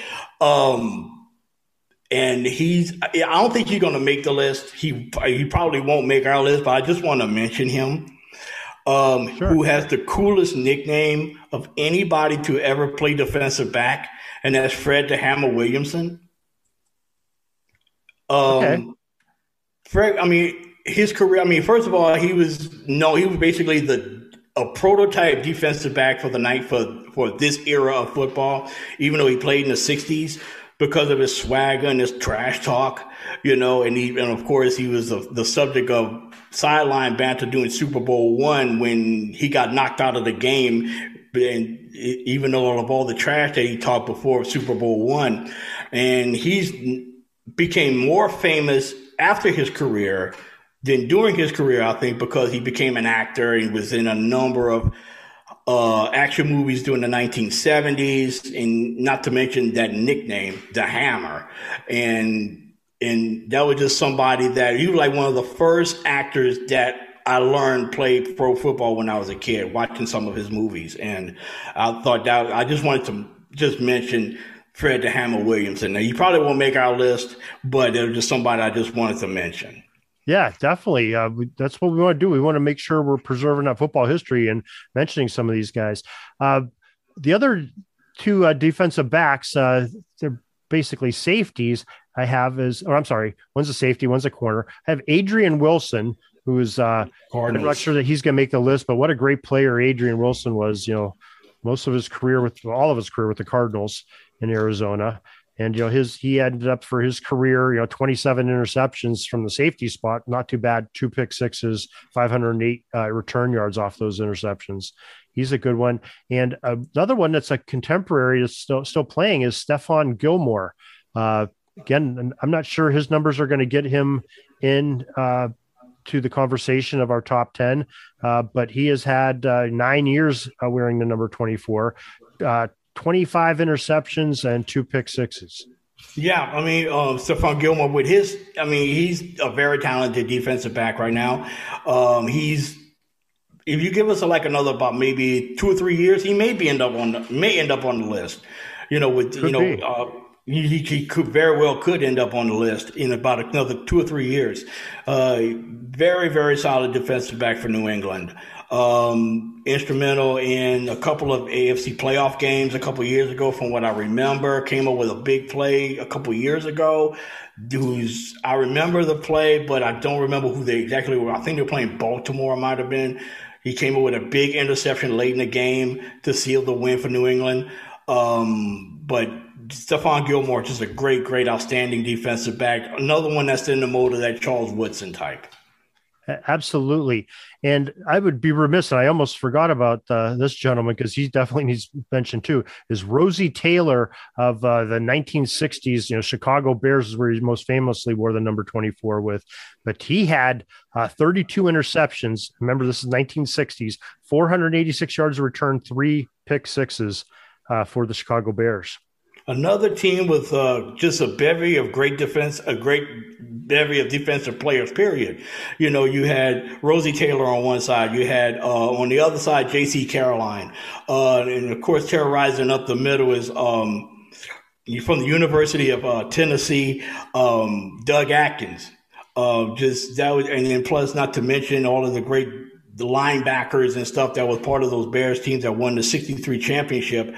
and I don't think he's going to make the list. He probably won't make our list, but I just want to mention him, who has the coolest nickname of anybody to ever play defensive back, and that's Fred the Hammer Williamson. Okay. Fred, I mean, his career, first of all, he was basically a prototype defensive back for this era of football, even though he played in the 60s. Because of his swagger and his trash talk, and of course he was the subject of sideline banter during Super Bowl I when he got knocked out of the game, and even though of all the trash that he talked before Super Bowl I, and he's became more famous after his career than during his career, I think, because he became an actor. He was in a number of action movies during the 1970s, and not to mention that nickname, the Hammer. And that was just somebody that he was like one of the first actors that I learned played pro football when I was a kid, watching some of his movies. And I thought that I just wanted to just mention Fred the Hammer Williamson. Now, he probably won't make our list, but it was just somebody I just wanted to mention. Yeah, definitely. That's what we want to do. We want to make sure we're preserving that football history and mentioning some of these guys. The other two defensive backs, they're basically safeties I have one's a safety, one's a corner. I have Adrian Wilson, who's I'm not sure that he's going to make the list, but what a great player Adrian Wilson was, most of his career with the Cardinals in Arizona. And, he ended up for his career, 27 interceptions from the safety spot. Not too bad. 2 pick sixes, 508 return yards off those interceptions. He's a good one. And another one that's a contemporary is still playing is Stephon Gilmore. Again, I'm not sure his numbers are going to get him in to the conversation of our top 10, but he has had 9 years wearing the number 24, 25 interceptions and 2 pick sixes. Yeah, I mean, Stephon Gilmore with he's a very talented defensive back right now. If you give us another about maybe 2 or 3 years, he may end up on the list. He could very well end up on the list in about another 2 or 3 years. Very, very solid defensive back for New England. Instrumental in a couple of AFC playoff games a couple of years ago, from what I remember. Came up with a big play a couple of years ago. I remember the play, but I don't remember who they exactly were. I think they were playing Baltimore, might have been. He came up with a big interception late in the game to seal the win for New England. But Stephon Gilmore, just a great, great, outstanding defensive back. Another one that's in the mold of that Charles Woodson type. Absolutely. And I would be remiss, and I almost forgot about this gentleman because he definitely needs mention too, is Rosie Taylor of the 1960s. Chicago Bears is where he most famously wore the number 24 with, but he had 32 interceptions. Remember, this is 1960s, 486 yards of return, 3 pick sixes for the Chicago Bears. Another team with just a bevy of great defense, a great bevy of defensive players, period. You had Rosie Taylor on one side. You had on the other side, J.C. Caroline. And, of course, terrorizing up the middle is from the University of Tennessee, Doug Atkins. And then plus, not to mention all of the linebackers and stuff that was part of those Bears teams that won the 63 championship.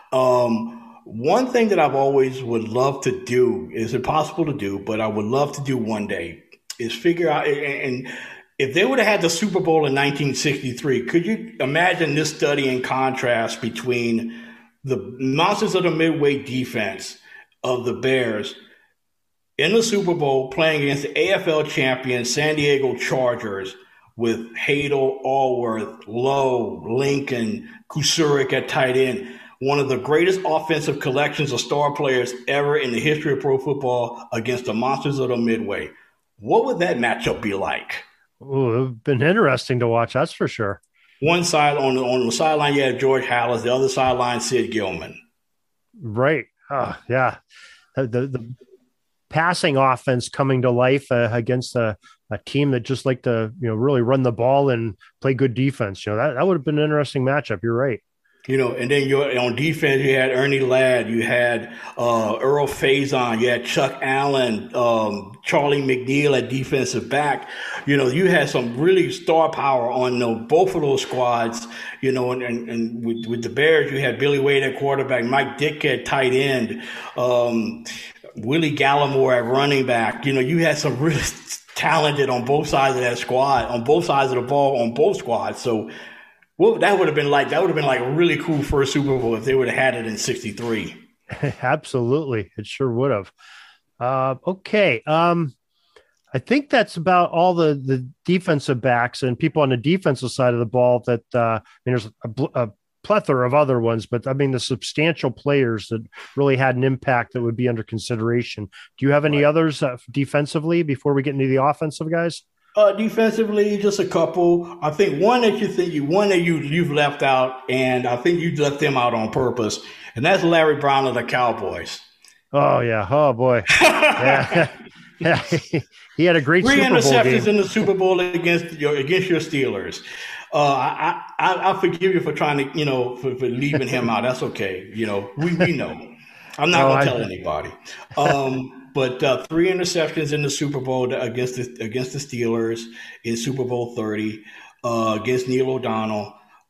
One thing that I've always would love to do, is impossible to do, but I would love to do one day, is figure out, and if they would have had the Super Bowl in 1963, could you imagine this study in contrast between the Monsters of the Midway defense of the Bears in the Super Bowl playing against the AFL champion San Diego Chargers with Hadel, Allworth, Lowe, Lincoln, Kusurik at tight end? One of the greatest offensive collections of star players ever in the history of pro football against the Monsters of the Midway. What would that matchup be like? Oh, it would have been interesting to watch, that's for sure. One side on the sideline, you had George Halas. The other sideline, Sid Gilman. Right. Yeah. The passing offense coming to life against a team that just like to really run the ball and play good defense. That would have been an interesting matchup. You're right. And then on defense, you had Ernie Ladd, you had Earl Faison, you had Chuck Allen, Charlie McNeil at defensive back. You had some really star power on both of those squads. And with the Bears, you had Billy Wade at quarterback, Mike Ditka at tight end, Willie Gallimore at running back. You had some really talented on both sides of that squad, on both sides of the ball, on both squads. So. Well, that would have been like a really cool first Super Bowl if they would have had it in 63. Absolutely. It sure would have. Okay. I think that's about all the defensive backs and people on the defensive side of the ball that, there's a plethora of other ones, but the substantial players that really had an impact that would be under consideration. Do you have any others defensively before we get into the offensive guys? Defensively, just a couple. I think one that you've left out, and I think you left them out on purpose, and that's Larry Brown of the Cowboys. Oh yeah, oh boy, yeah. He had a great 3 Super Bowl interceptions game in the Super Bowl against your Steelers. I forgive you for trying to for leaving him out. That's okay. We know. I'm not gonna tell anybody. But 3 interceptions in the Super Bowl against the Steelers in Super Bowl 30 against Neil O'Donnell.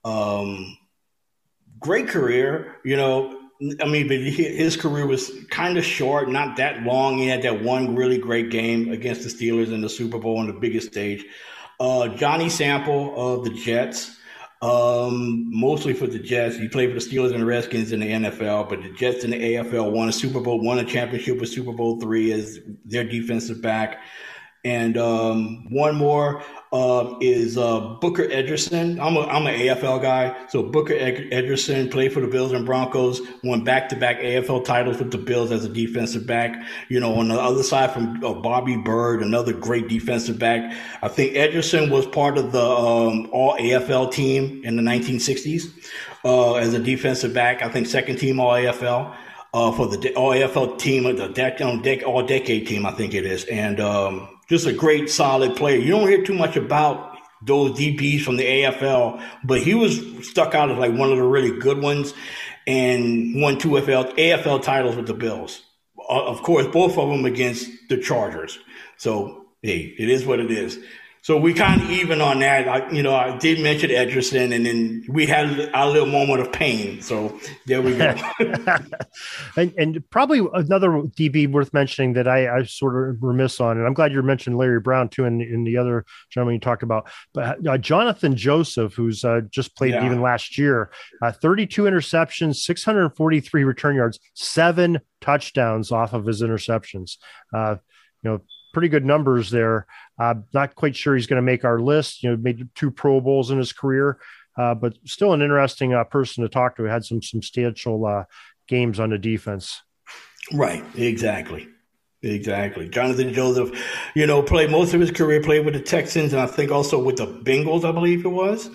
Great career, but his career was kind of short, not that long. He had that one really great game against the Steelers in the Super Bowl on the biggest stage. Johnny Sample of the Jets. Mostly for the Jets. He played for the Steelers and the Redskins in the NFL, but the Jets in the AFL won a championship with Super Bowl 3 as their defensive back. And one more, is Booker Ederson. I'm an AFL guy, so Booker Ederson played for the Bills and Broncos, won back-to-back AFL titles with the Bills as a defensive back. On the other side from Bobby Bird, another great defensive back. I think Ederson was part of the All AFL team in the 1960s as a defensive back. I think second team All AFL. For the All AFL team, the All Decade team, I think it is, and just a great, solid player. You don't hear too much about those DBs from the AFL, but he was stuck out as like one of the really good ones, and won 2 AFL titles with the Bills. Of course, both of them against the Chargers. So hey, it is what it is. So we kind of even on that. I did mention Ederson, and then we had our little moment of pain. So there we go. and probably another DB worth mentioning that I sort of remiss on, and I'm glad you mentioned Larry Brown too, and the other gentleman you talked about. But Jonathan Joseph, who's just played even last year, 32 interceptions, 643 return yards, 7 touchdowns off of his interceptions. Pretty good numbers there. Not quite sure he's going to make our list. Made 2 Pro Bowls in his career, but still an interesting person to talk to. Had some substantial games on the defense. Right. Exactly. Jonathan Joseph, played most of his career, played with the Texans, and I think also with the Bengals, I believe it was.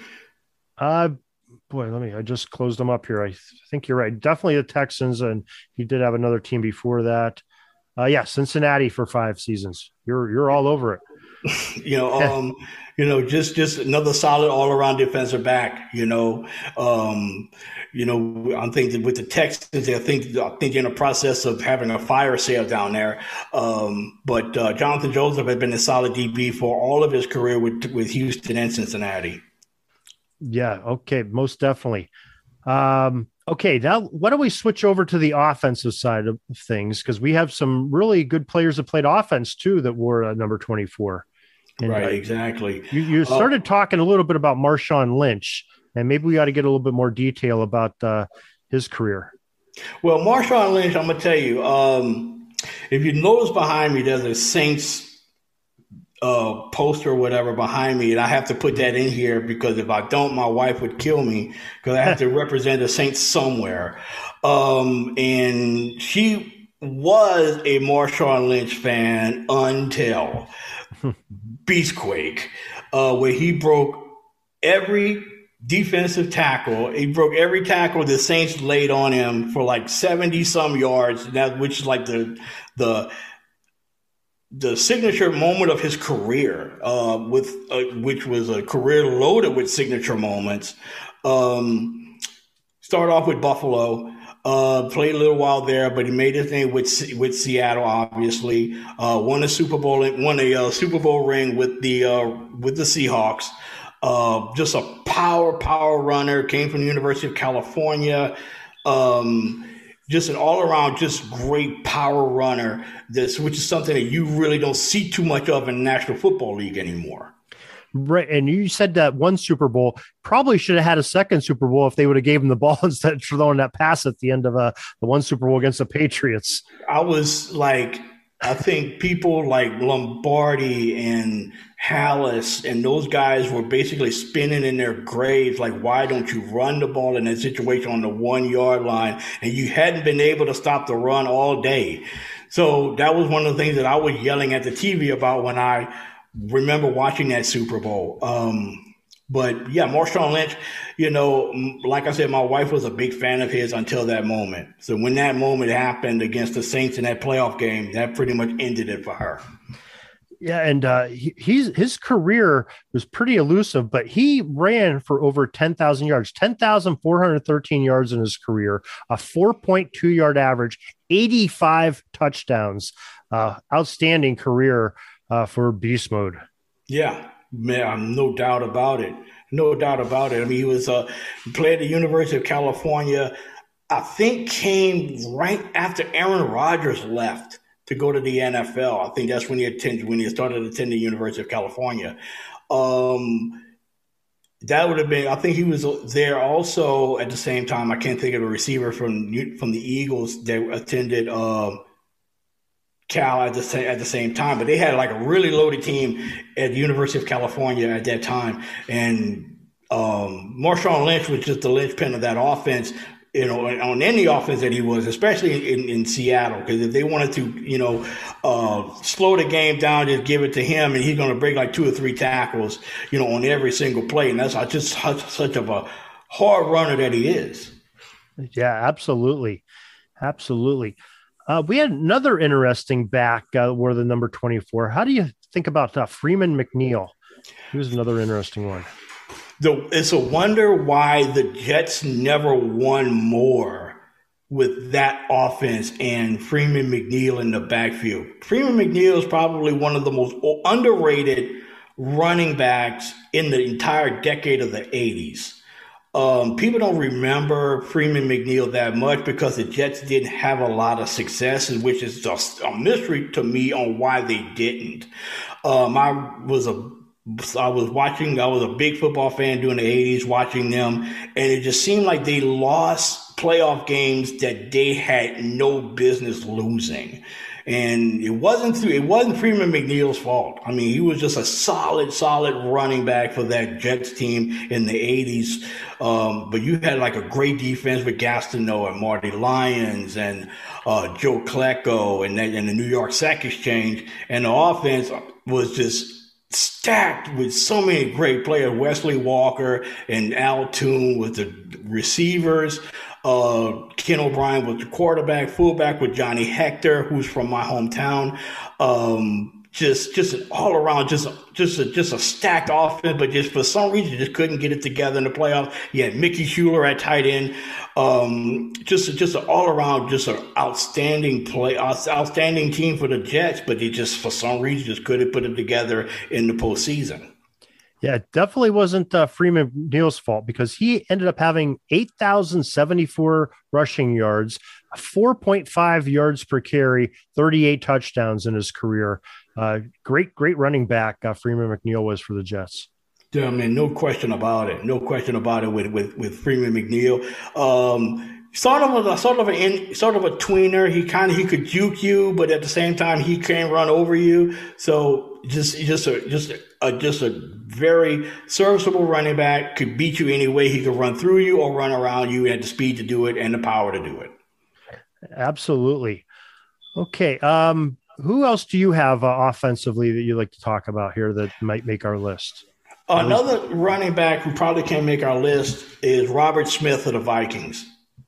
I just closed them up here. I think you're right. Definitely the Texans, and he did have another team before that. Cincinnati for 5 seasons. You're all over it. Just another solid all around defensive back. I'm thinking with the Texans, I think in the process of having a fire sale down there. But Jonathan Joseph had been a solid DB for all of his career with Houston and Cincinnati. Yeah. Okay. Most definitely. Okay, now why don't we switch over to the offensive side of things, because we have some really good players that played offense too that were number 24. And, right, exactly. You started talking a little bit about Marshawn Lynch, and maybe we got to get a little bit more detail about his career. Well, Marshawn Lynch, I'm going to tell you, if you notice behind me, there's a Saints poster or whatever behind me, and I have to put that in here because if I don't, my wife would kill me because I have to represent the Saints somewhere. And she was a Marshawn Lynch fan until Beastquake, where he broke every defensive tackle. He broke every tackle the Saints laid on him for like 70 some yards, which is like the signature moment of his career, which was a career loaded with signature moments. Started off with Buffalo, played a little while there, but he made his name with Seattle. Obviously, won a Super Bowl ring with the Seahawks. Just a power runner. Came from the University of California. Just an all-around, just great power runner, which is something that you really don't see too much of in the National Football League anymore. Right, and you said that one Super Bowl probably should have had a second Super Bowl if they would have gave him the ball instead of throwing that pass at the end of the one Super Bowl against the Patriots. I think people like Lombardi and Hallis and those guys were basically spinning in their graves like, why don't you run the ball in that situation on the 1 yard line? And you hadn't been able to stop the run all day. So that was one of the things that I was yelling at the TV about when I remember watching that Super Bowl. But yeah, Marshawn Lynch, like I said, my wife was a big fan of his until that moment. So when that moment happened against the Saints in that playoff game, that pretty much ended it for her. Yeah, and his career was pretty elusive, but he ran for over 10,000 yards, 10,413 yards in his career, a 4.2 yard average, 85 touchdowns. Outstanding career for Beast Mode. Yeah. Man, no doubt about it. I mean, he was played at the University of California. I think came right after Aaron Rodgers left to go to the NFL. I think that's when he started attending the University of California. That would have been. I think he was there also at the same time. I can't think of a receiver from the Eagles that attended Cal at the same time, but they had like a really loaded team at the University of California at that time, and Marshawn Lynch was just the linchpin of that offense. On any offense that he was, especially in Seattle, because if they wanted to, slow the game down, just give it to him, and he's going to break like 2 or 3 tackles, on every single play, and that's just such of a hard runner that he is. Yeah, absolutely. We had another interesting back, wore the number 24. How do you think about Freeman McNeil? He was another interesting one. It's a wonder why the Jets never won more with that offense and Freeman McNeil in the backfield. Freeman McNeil is probably one of the most underrated running backs in the entire decade of the 80s. People don't remember Freeman McNeil that much because the Jets didn't have a lot of success, which is just a mystery to me on why they didn't. I was a big football fan during the 80s watching them, and it just seemed like they lost playoff games that they had no business losing. And it wasn't Freeman McNeil's fault. I mean, he was just a solid running back for that Jets team in the 80s. But you had like a great defense with Gastineau and Marty Lyons and Joe Klecko and the New York Sack Exchange. And the offense was just stacked with so many great players. Wesley Walker and Al Toon with the receivers. Ken O'Brien was the quarterback, fullback with Johnny Hector, who's from my hometown. Just an all around, just a stacked offense, but just for some reason just couldn't get it together in the playoffs. You had Mickey Schuler at tight end. Just an all around, just an outstanding team for the Jets, but they just for some reason just couldn't put it together in the postseason. Yeah, it definitely wasn't Freeman McNeil's fault because he ended up having 8,074 rushing yards, 4.5 yards per carry, 38 touchdowns in his career. Great running back Freeman McNeil was for the Jets. Yeah, I mean, no question about it. With Freeman McNeil. Sort of a tweener. He could juke you, but at the same time he can't run over you. So just a very serviceable running back. Could beat you any way. He could run through you or run around you. He had the speed to do it and the power to do it. Absolutely. Okay. Who else do you have offensively that you'd like to talk about here that might make our list? Another running back who probably can't make our list is Robert Smith of the Vikings.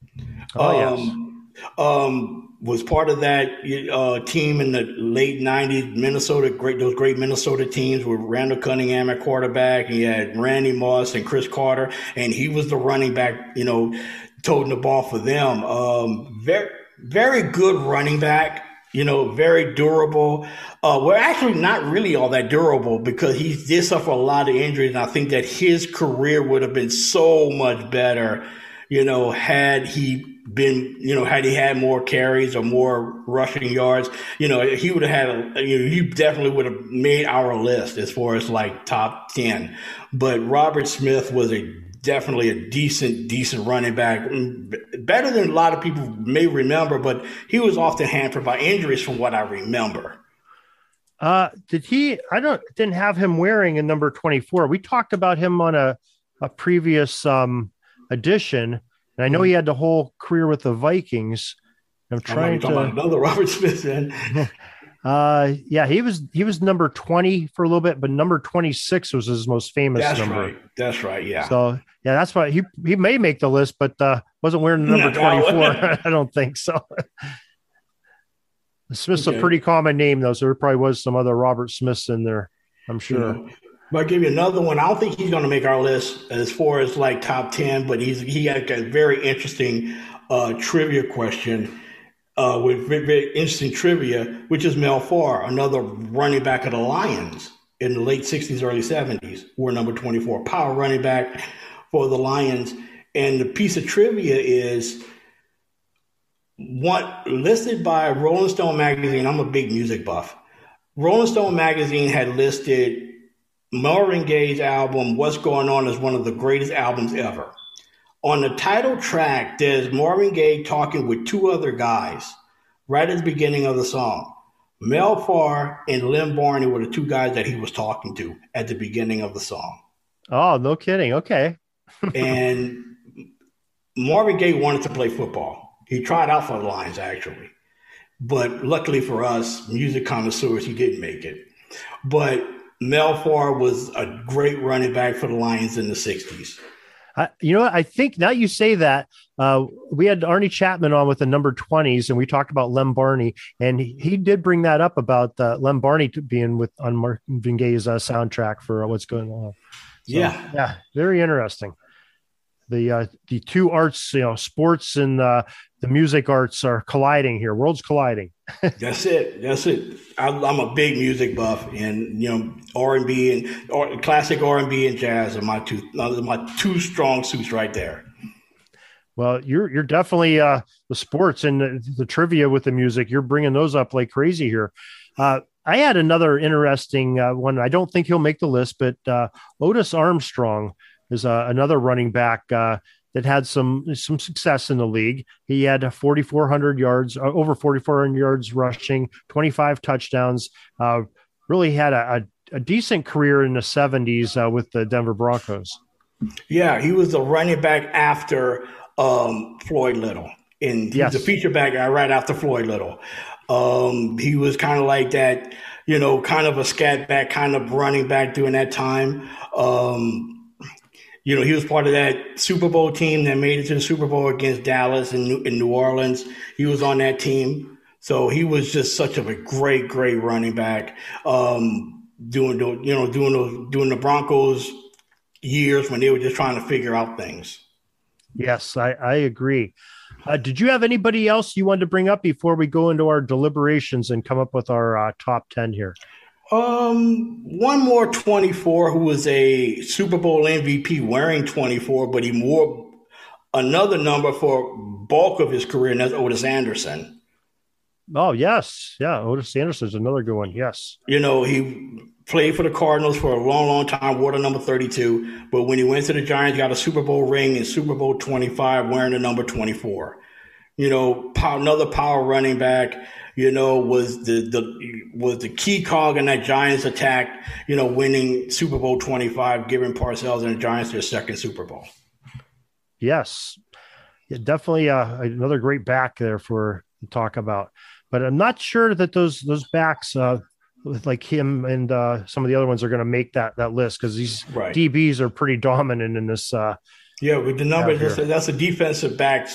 Was part of that team in the late 90s, Minnesota, those great Minnesota teams with Randall Cunningham at quarterback. And you had Randy Moss and Chris Carter, and he was the running back, toting the ball for them. Very, very good running back, very durable. We're actually not really all that durable because he did suffer a lot of injuries, and I think that his career would have been so much better, had he had more carries or more rushing yards, he would have he definitely would have made our list as far as like top 10. But Robert Smith was definitely a decent running back, better than a lot of people may remember, but he was often hampered by injuries from what I remember. Didn't have him wearing a number 24. We talked about him on a previous edition. And I know he had the whole career with the Vikings. I'm trying to about another Robert Smith then. Yeah, he was number 20 for a little bit, but number 26 was his most famous number. That's right. Yeah. So yeah, that's why he may make the list, but wasn't wearing the number 24. I don't think so. Smith's a pretty common name though, so there probably was some other Robert Smiths in there, I'm sure. But I'll give you another one. I don't think he's going to make our list as far as like top 10, but he had a very interesting trivia question with very interesting trivia, which is Mel Farr, another running back of the Lions in the late 60s, early 70s, wore number 24, power running back for the Lions. And the piece of trivia is what listed by Rolling Stone magazine. I'm a big music buff. Rolling Stone magazine had listed Marvin Gaye's album, What's Going On, as one of the greatest albums ever. On the title track, there's Marvin Gaye talking with 2 other guys right at the beginning of the song. Mel Farr and Lem Barney were the two guys that he was talking to at the beginning of the song. Oh, no kidding. Okay. And Marvin Gaye wanted to play football. He tried out for the Lions, actually. But luckily for us, music connoisseurs, he didn't make it. But Mel Farr was a great running back for the Lions in the 60s. You know what? I think now you say that, we had Arnie Chapman on with the number 20s, and we talked about Lem Barney, and he did bring that up about Lem Barney being on Marvin Gaye's soundtrack for What's Going On. So, yeah, very interesting. The two arts, sports and the music arts are colliding here. Worlds colliding. That's it. I'm a big music buff, and R&B and classic R&B and jazz are my two strong suits right there. Well, you're definitely the sports and the trivia with the music. You're bringing those up like crazy here. I had another interesting one. I don't think he'll make the list, but Otis Armstrong is another running back that had some success in the league. He had 4,400 yards, over 4,400 yards rushing, 25 touchdowns. Really had a decent career in the 70s with the Denver Broncos. Yeah, he was the running back after Floyd Little. And he's the feature back guy right after Floyd Little. He was kind of like that, kind of a scat back, kind of running back during that time. He was part of that Super Bowl team that made it to the Super Bowl against Dallas and New Orleans. He was on that team. So he was just such a great, great running back. Doing the Broncos years when they were just trying to figure out things. Yes, I agree. Did you have anybody else you wanted to bring up before we go into our deliberations and come up with our top 10 here? One more 24 who was a Super Bowl MVP wearing 24, but he wore another number for bulk of his career, and that's Otis Anderson. Oh, yes. Yeah, Otis Anderson is another good one. Yes. He played for the Cardinals for a long, long time, wore the number 32. But when he went to the Giants, got a Super Bowl ring in Super Bowl 25 wearing the number 24. Another power running back, was the key cog in that Giants attack, winning Super Bowl 25, giving Parcells and the Giants their second Super Bowl. Yes. Yeah, definitely another great back there to talk about. But I'm not sure that those backs like him and some of the other ones are going to make that list, because these DBs are pretty dominant in this. With the number, that's a defensive back's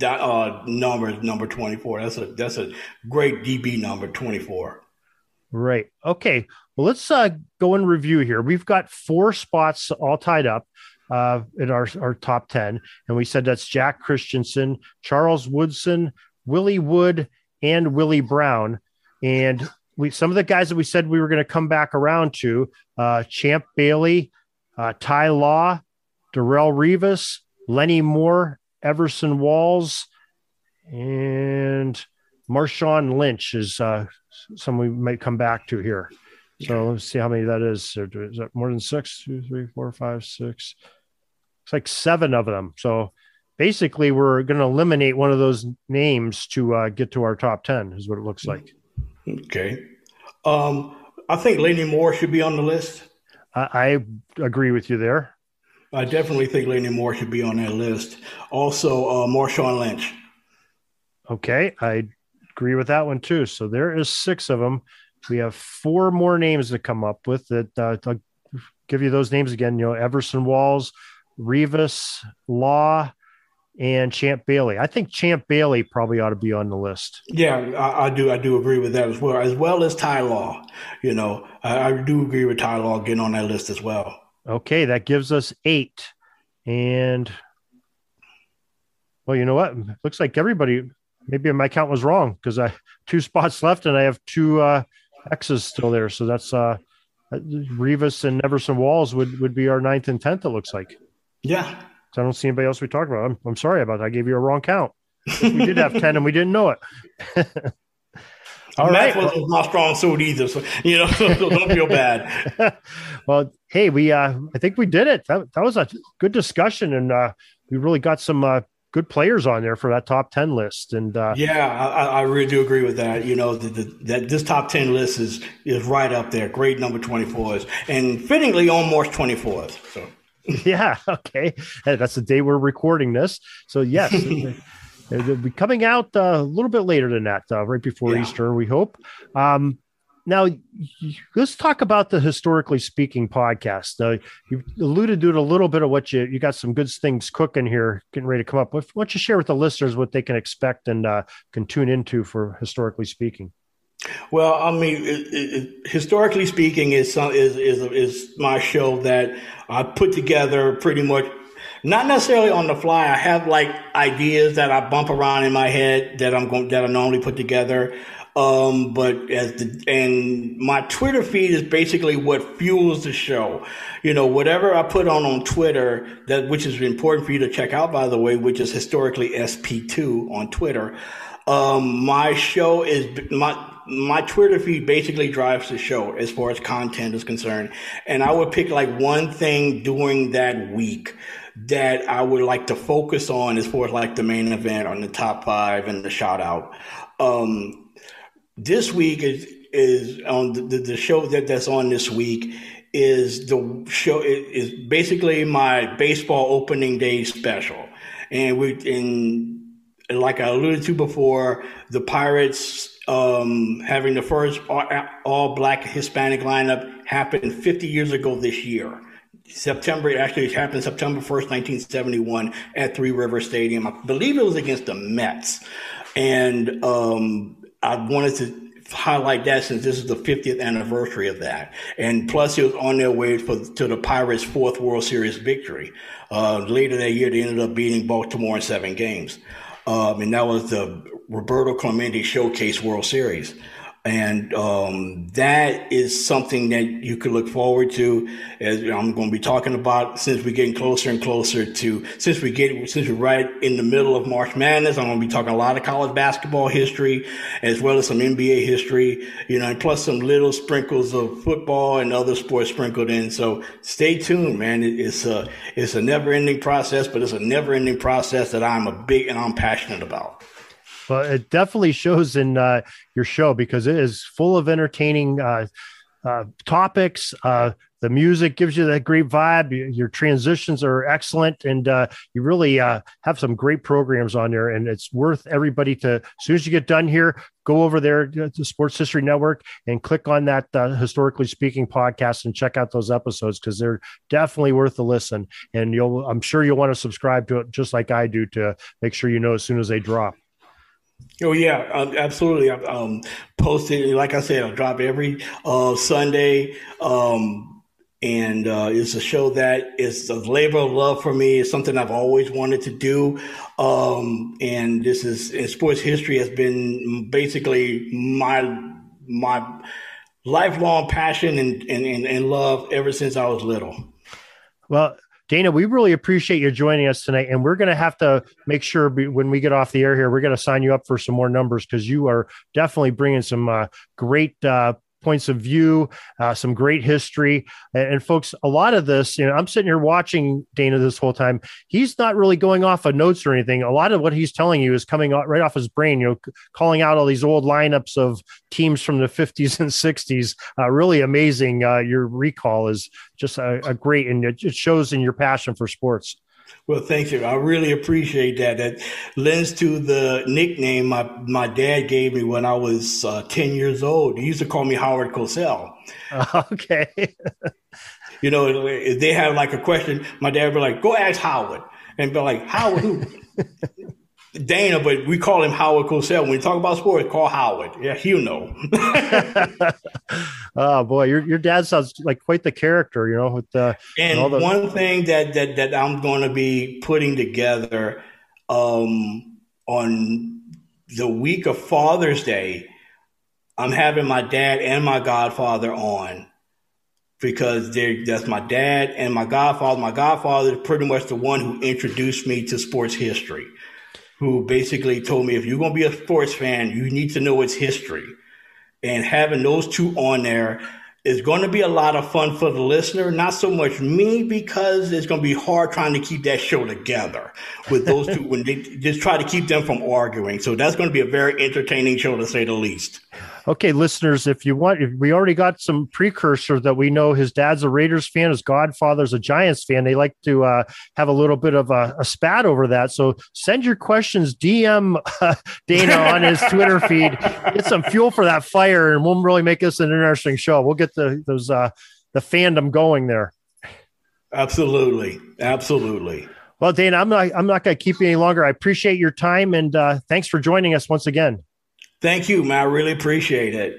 number 24. That's a great DB number, 24. Right. Okay. Well, let's go and review here. We've got 4 spots all tied up in our top 10, and we said that's Jack Christensen, Charles Woodson, Willie Wood, and Willie Brown. And some of the guys that we said we were going to come back around to, Champ Bailey, Ty Law, Darrelle Revis, Lenny Moore, Everson Walls, and Marshawn Lynch is some we might come back to here. So let's see how many that is. Is that more than 6? 2, 3, 4, 5, 6. It's like 7 of them. So basically, we're going to eliminate one of those names to get to our top 10, is what it looks like. Okay. I think Lenny Moore should be on the list. I agree with you there. I definitely think Lenny Moore should be on that list. Also, Marshawn Lynch. Okay, I agree with that one too. So there is 6 of them. We have 4 more names to come up with that. I'll give you those names again. Everson Walls, Revis, Law, and Champ Bailey. I think Champ Bailey probably ought to be on the list. Yeah, I do agree with that as well as Ty Law. I do agree with Ty Law getting on that list as well. Okay, that gives us 8. And, well, you know what? Looks like everybody, maybe my count was wrong, because I 2 spots left and I have 2 X's still there. So that's Revis and Everson Walls would be our 9th and 10th, it looks like. Yeah. So I don't see anybody else we talked about. I'm sorry about that. I gave you a wrong count. We did have 10 and we didn't know it. All right. Math wasn't my strong suit either, so so don't feel bad. Well, hey, I think we did it. That was a good discussion, and we really got some good players on there for that top 10 list. And yeah, I really do agree with that. That this top 10 list is right up there. Great number 24s, and fittingly on March 24th. So. Yeah, okay. That's the day we're recording this. So yes, it'll be coming out a little bit later than that, right before Easter, we hope. Now, let's talk about the Historically Speaking podcast. You alluded to it a little bit of what you got some good things cooking here, getting ready to come up. Why don't you share with the listeners what they can expect and can tune into for Historically Speaking? Well, I mean, Historically Speaking is my show that I put together pretty much, not necessarily on the fly. I have like ideas that I bump around in my head that I normally put together. But and my Twitter feed is basically what fuels the show. Whatever I put on Twitter, which is important for you to check out, by the way, which is Historically SP2 on Twitter. My show is my Twitter feed basically drives the show as far as content is concerned. And I would pick like one thing during that week that I would like to focus on as far as like the main event on the top 5 and the shout out. This week is on the show that's on this week is the show is basically my baseball opening day special. And like I alluded to before, the Pirates having the first all black Hispanic lineup happened 50 years ago this year. It happened September 1st, 1971 at Three River Stadium. I believe it was against the Mets. And I wanted to highlight that since this is the 50th anniversary of that. And plus it was on their way to the Pirates' 4th World Series victory. Later that year, they ended up beating Baltimore in 7 games. And that was the Roberto Clemente Showcase World Series. And that is something that you could look forward to, as I'm going to be talking about since we're getting closer and closer to, since we're right in the middle of March Madness. I'm going to be talking a lot of college basketball history as well as some NBA history, and plus some little sprinkles of football and other sports sprinkled in. So stay tuned, man. It's a never ending process, but it's a never ending process that I'm passionate about. Well, it definitely shows in your show because it is full of entertaining topics. The music gives you that great vibe. Your transitions are excellent, and you really have some great programs on there. And it's worth everybody to, as soon as you get done here, go over there to Sports History Network and click on that Historically Speaking podcast and check out those episodes because they're definitely worth a listen. And I'm sure you'll want to subscribe to it just like I do to make sure you know as soon as they drop. Oh yeah, absolutely. I posted, like I said, I'll drop every Sunday, and it's a show that is a labor of love for me. It's something I've always wanted to do, and sports history has been basically my lifelong passion and love ever since I was little. Well, Dana, we really appreciate you joining us tonight, and we're going to have to make sure when we get off the air here, we're going to sign you up for some more numbers because you are definitely bringing some great points of view, some great history. And folks, a lot of this, I'm sitting here watching Dana this whole time. He's not really going off of notes or anything. A lot of what he's telling you is coming right off his brain, calling out all these old lineups of teams from the 50s and 60s. Really amazing. Your recall is just a great, and it shows in your passion for sports. Well, thank you. I really appreciate that. That lends to the nickname my dad gave me when I was 10 years old. He used to call me Howard Cosell. Okay. If they have like a question, my dad would be like, go ask Howard. And be like, Howard who? Dana, but we call him Howard Cosell. When we talk about sports, call Howard. Yeah, he'll know. Oh boy, your dad sounds like quite the character, with one thing that I'm going to be putting together on the week of Father's Day, I'm having my dad and my godfather on because that's my dad and my godfather. My godfather is pretty much the one who introduced me to sports history, who basically told me, if you're going to be a sports fan, you need to know its history. And having those two on there It's going to be a lot of fun for the listener, not so much me, because it's going to be hard trying to keep that show together with those two when they just try to keep them from arguing. So that's going to be a very entertaining show, to say the least. Okay, listeners, if we already got some precursor that we know his dad's a Raiders fan, his godfather's a Giants fan. They like to have a little bit of a spat over that. So send your questions, DM Dana on his Twitter feed. Get some fuel for that fire, and we'll really make this an interesting show. We'll get the fandom going there. Absolutely. Well, Dana, I'm not going to keep you any longer. I appreciate your time, and thanks for joining us once again. Thank you, man. I really appreciate it.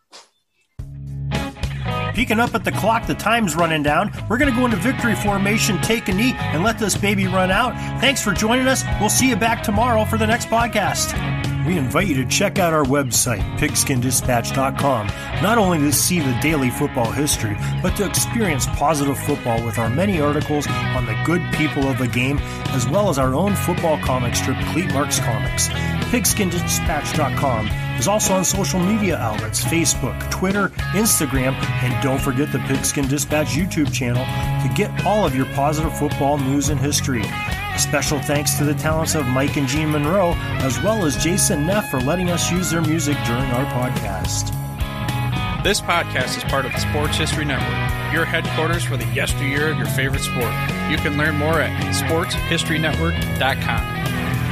Peeking up at the clock, the time's running down. We're going to go into victory formation, take a knee, and let this baby run out. Thanks for joining us. We'll see you back tomorrow for the next podcast. We invite you to check out our website, pigskinddispatch.com, not only to see the daily football history, but to experience positive football with our many articles on the good people of the game, as well as our own football comic strip, Cleat Marks Comics. Pigskinddispatch.com is also on social media outlets, Facebook, Twitter, Instagram, and don't forget the Pigskin Dispatch YouTube channel to get all of your positive football news and history. A special thanks to the talents of Mike and Gene Monroe, as well as Jason Neff for letting us use their music during our podcast. This podcast is part of the Sports History Network, your headquarters for the yesteryear of your favorite sport. You can learn more at sportshistorynetwork.com.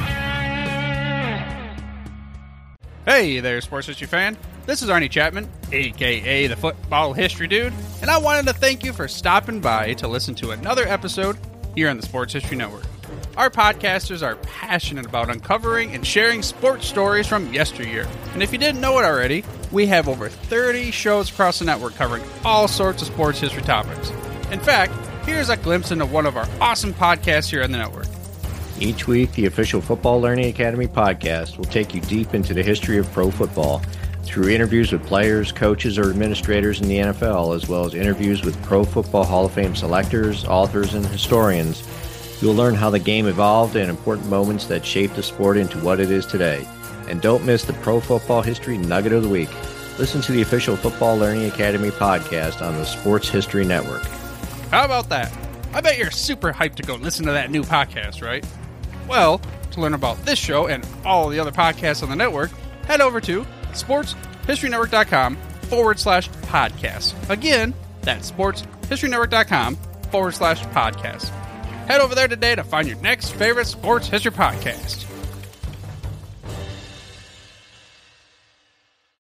Hey there, sports history fan. This is Arnie Chapman, a.k.a. the Football History Dude, and I wanted to thank you for stopping by to listen to another episode here on the Sports History Network. Our podcasters are passionate about uncovering and sharing sports stories from yesteryear. And if you didn't know it already, we have over 30 shows across the network covering all sorts of sports history topics. In fact, here's a glimpse into one of our awesome podcasts here on the network. Each week, the official Football Learning Academy podcast will take you deep into the history of pro football through interviews with players, coaches, or administrators in the NFL, as well as interviews with Pro Football Hall of Fame selectors, authors, and historians. You'll learn how the game evolved and important moments that shaped the sport into what it is today. And don't miss the Pro Football History Nugget of the Week. Listen to the official Football Learning Academy podcast on the Sports History Network. How about that? I bet you're super hyped to go listen to that new podcast, right? Well, to learn about this show and all the other podcasts on the network, head over to sportshistorynetwork.com/podcast. Again, that's sportshistorynetwork.com/podcast. Head over there today to find your next favorite sports history podcast.